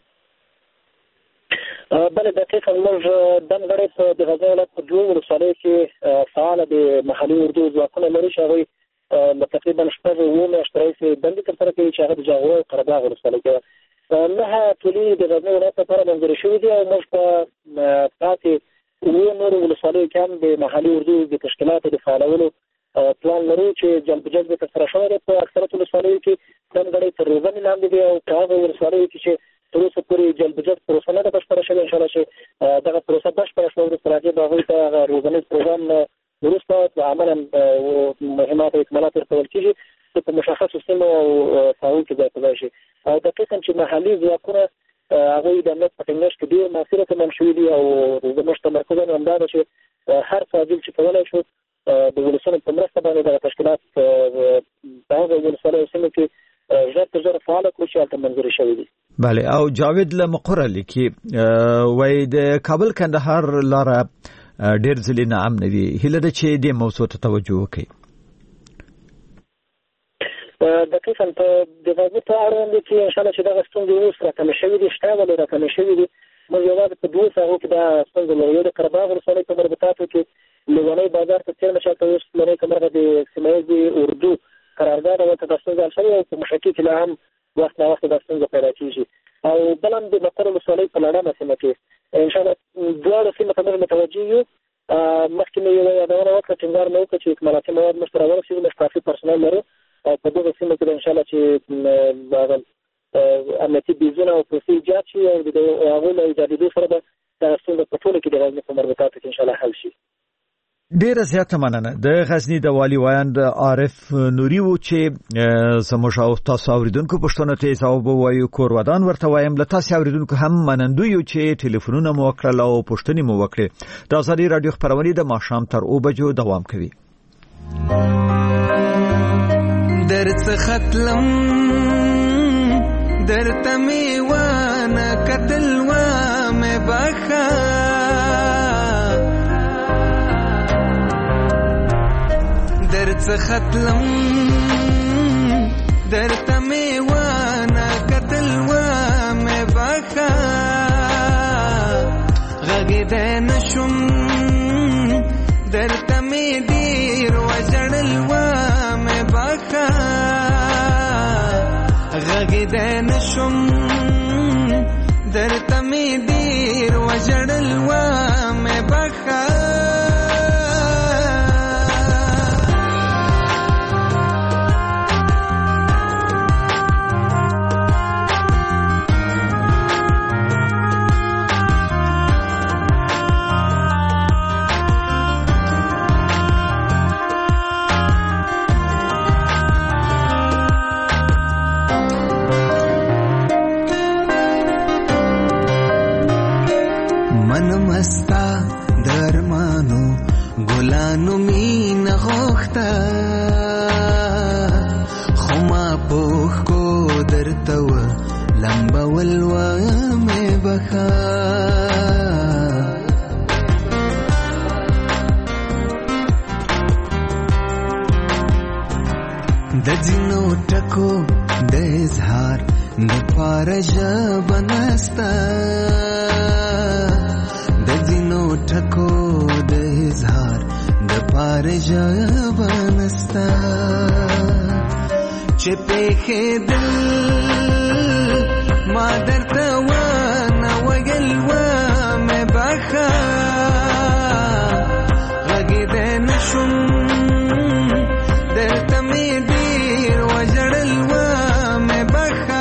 بله، دقیقا موږ دمګړی په د غزني ولایت په 2 ولسوالیو کې فعاله د محلي اردو ځواکونه لري چې هغوی له تقریبا 6-7 میاشتې راهیسې دندې ترسره کوي چې هغه د جاغور او قره باغ ولسوالۍ کې 9 ټولنې د غزني ولایت لپاره منظورې شوي دي او موږ په پاتې 7 نورو ولسوالیو کې هم د محلي اردو د تشکیلاتو د فعالولو پلان لرو چې جلب جذب ترسره شوی دی. په اکثرو ولسوالیو کې دمګړی تر روزنې لاندې دی او په هغو ولسوالیو کې چې تر اوسه پورې جلب جذب پروسه نه ده بشپړه شوې، انشاءالله چې دغه پروسه بشپړه شوه وروسته راځي به هغوی ته هغه روزنیز پروګرام وروسته عملا مهمات او اکمالات ورکول کېږي چې په مشخصو سیمو او ساحو کې ځای په ځای شي. او دقیقا چې محلي ځواکونه هغوی د امنیت په ټینګښت کې ډېر مؤثره تمام شوي دي او زموږ تمرکز همدا ده چې هر فاضل چې کولی شو د ولسونو په مرسته باندې دغه تشکیلات په هغه ولسوالیو سیمو کې ژر تر ژره فعاله کړو چې هلته منظورې شوي دي. بله. او جاوید له مقره لیکي، وایي د کابل کندهار لاره ډېر ځلې ناامنه وي، هیله ده چې دې موضوع ته توجه وکړي. دقیقا په د غزني په اړوند کې انشاءالله چې دغه ستونزې اوس راکمې شوي دي، شته ولې راکمې شوي دي. موږ یوازې په 2 ساحو کې دا ستونزه لرو. یو د قره باغ ولسوالۍ په مربوطاتو کې لومړنی بازار ته څېرمه چې هلته اوس لومړی کمرغه د سیمه ییزې اردو قرارداد ورته دا ستونزه حل شوې او په مشکل کې لا هم وخت نا وخت دا ستونزه پیدا کېږي. او بل هم د مقر ولسوالۍ په لړمه سیمه کې انشاءالله دواړو سیمو ته موږ متوجه یو. مخکې مې یوه یادونه وکړه، ټینګار مې وکړه چې اکمالاتي مواد موږ ته راورسېږي. موږ کافي پرسنل لرو او په دغه سیمو کې انشاءالله چې امنیتي بیزونه او پیسې ایجاد شي او د هغوی له ایجادېدو سره به دا ستونزه په ټوله کې د غزني په مربوطاتو کې انشاءالله حل شي. ډیره زیاته مننه. د غزنی د والی وایند عارف نوري و چې سموشاو تاسو اوریدونکو پښتنه ته جواب وایو کور ودان ورته وایم له تاسو اوریدونکو هم منندو یو چې ټلیفونونه مو وکړل او پښتني مو وکړي. د ازادي رادیو خبرونه د ماښام تر 2 بجو دوام کوي. درڅ ختلم درته میوانه قتل و مې بخا درڅ ختلم درته میوانه قتل و مې بخا غږیدای نشم درته می ډیر وجړل و مې بخا غږیدای نشم درته می ډیر وجړل و مې بخا مستا درمانو ګلانو مين غوخته خما پوخ کو درتو لمبول و مې بخا د جنو ټکو د اظهار د پارج بنستا ټکو د اظهار د پارج بنستا چې په دل ما درته و نه وګل و مې بخا غږیدای نشم درته مې ډیر وجړل و مې بخا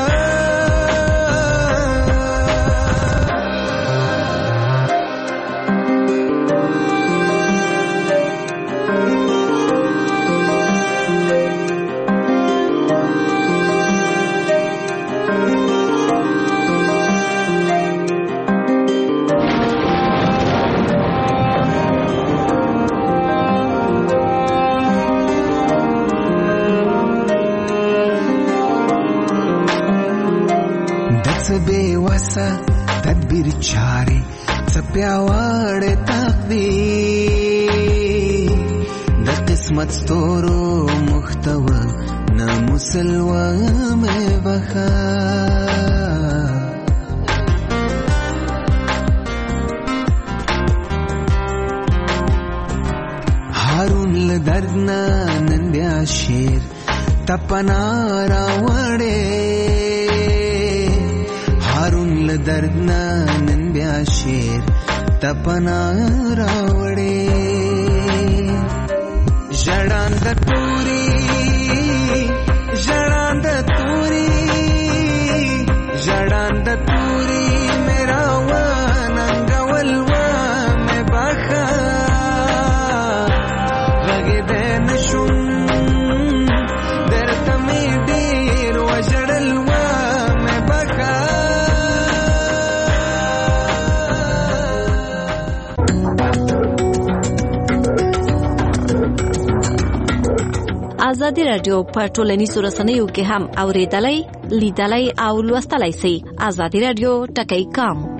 تدبیر چاري څپیاوړ تقدیر د قسمت ستورو محتوا نه مسلوا مې بخا هارون له درد نه نن بیا شیر تپنا راوړې هارون له درد نه نن بیا شیر تپنا راوړې ژړان د توري ژړان د توري ژړان د توري میرا وننګول و مې بخا غږیدای نشم درته مې ډیر وژړل و مې بخا ازادي رادیو په ټولنیزو رسنیو کې هم اوریدلای لیدلای او لوستلای شئ. ازادي رادیو ټکی کام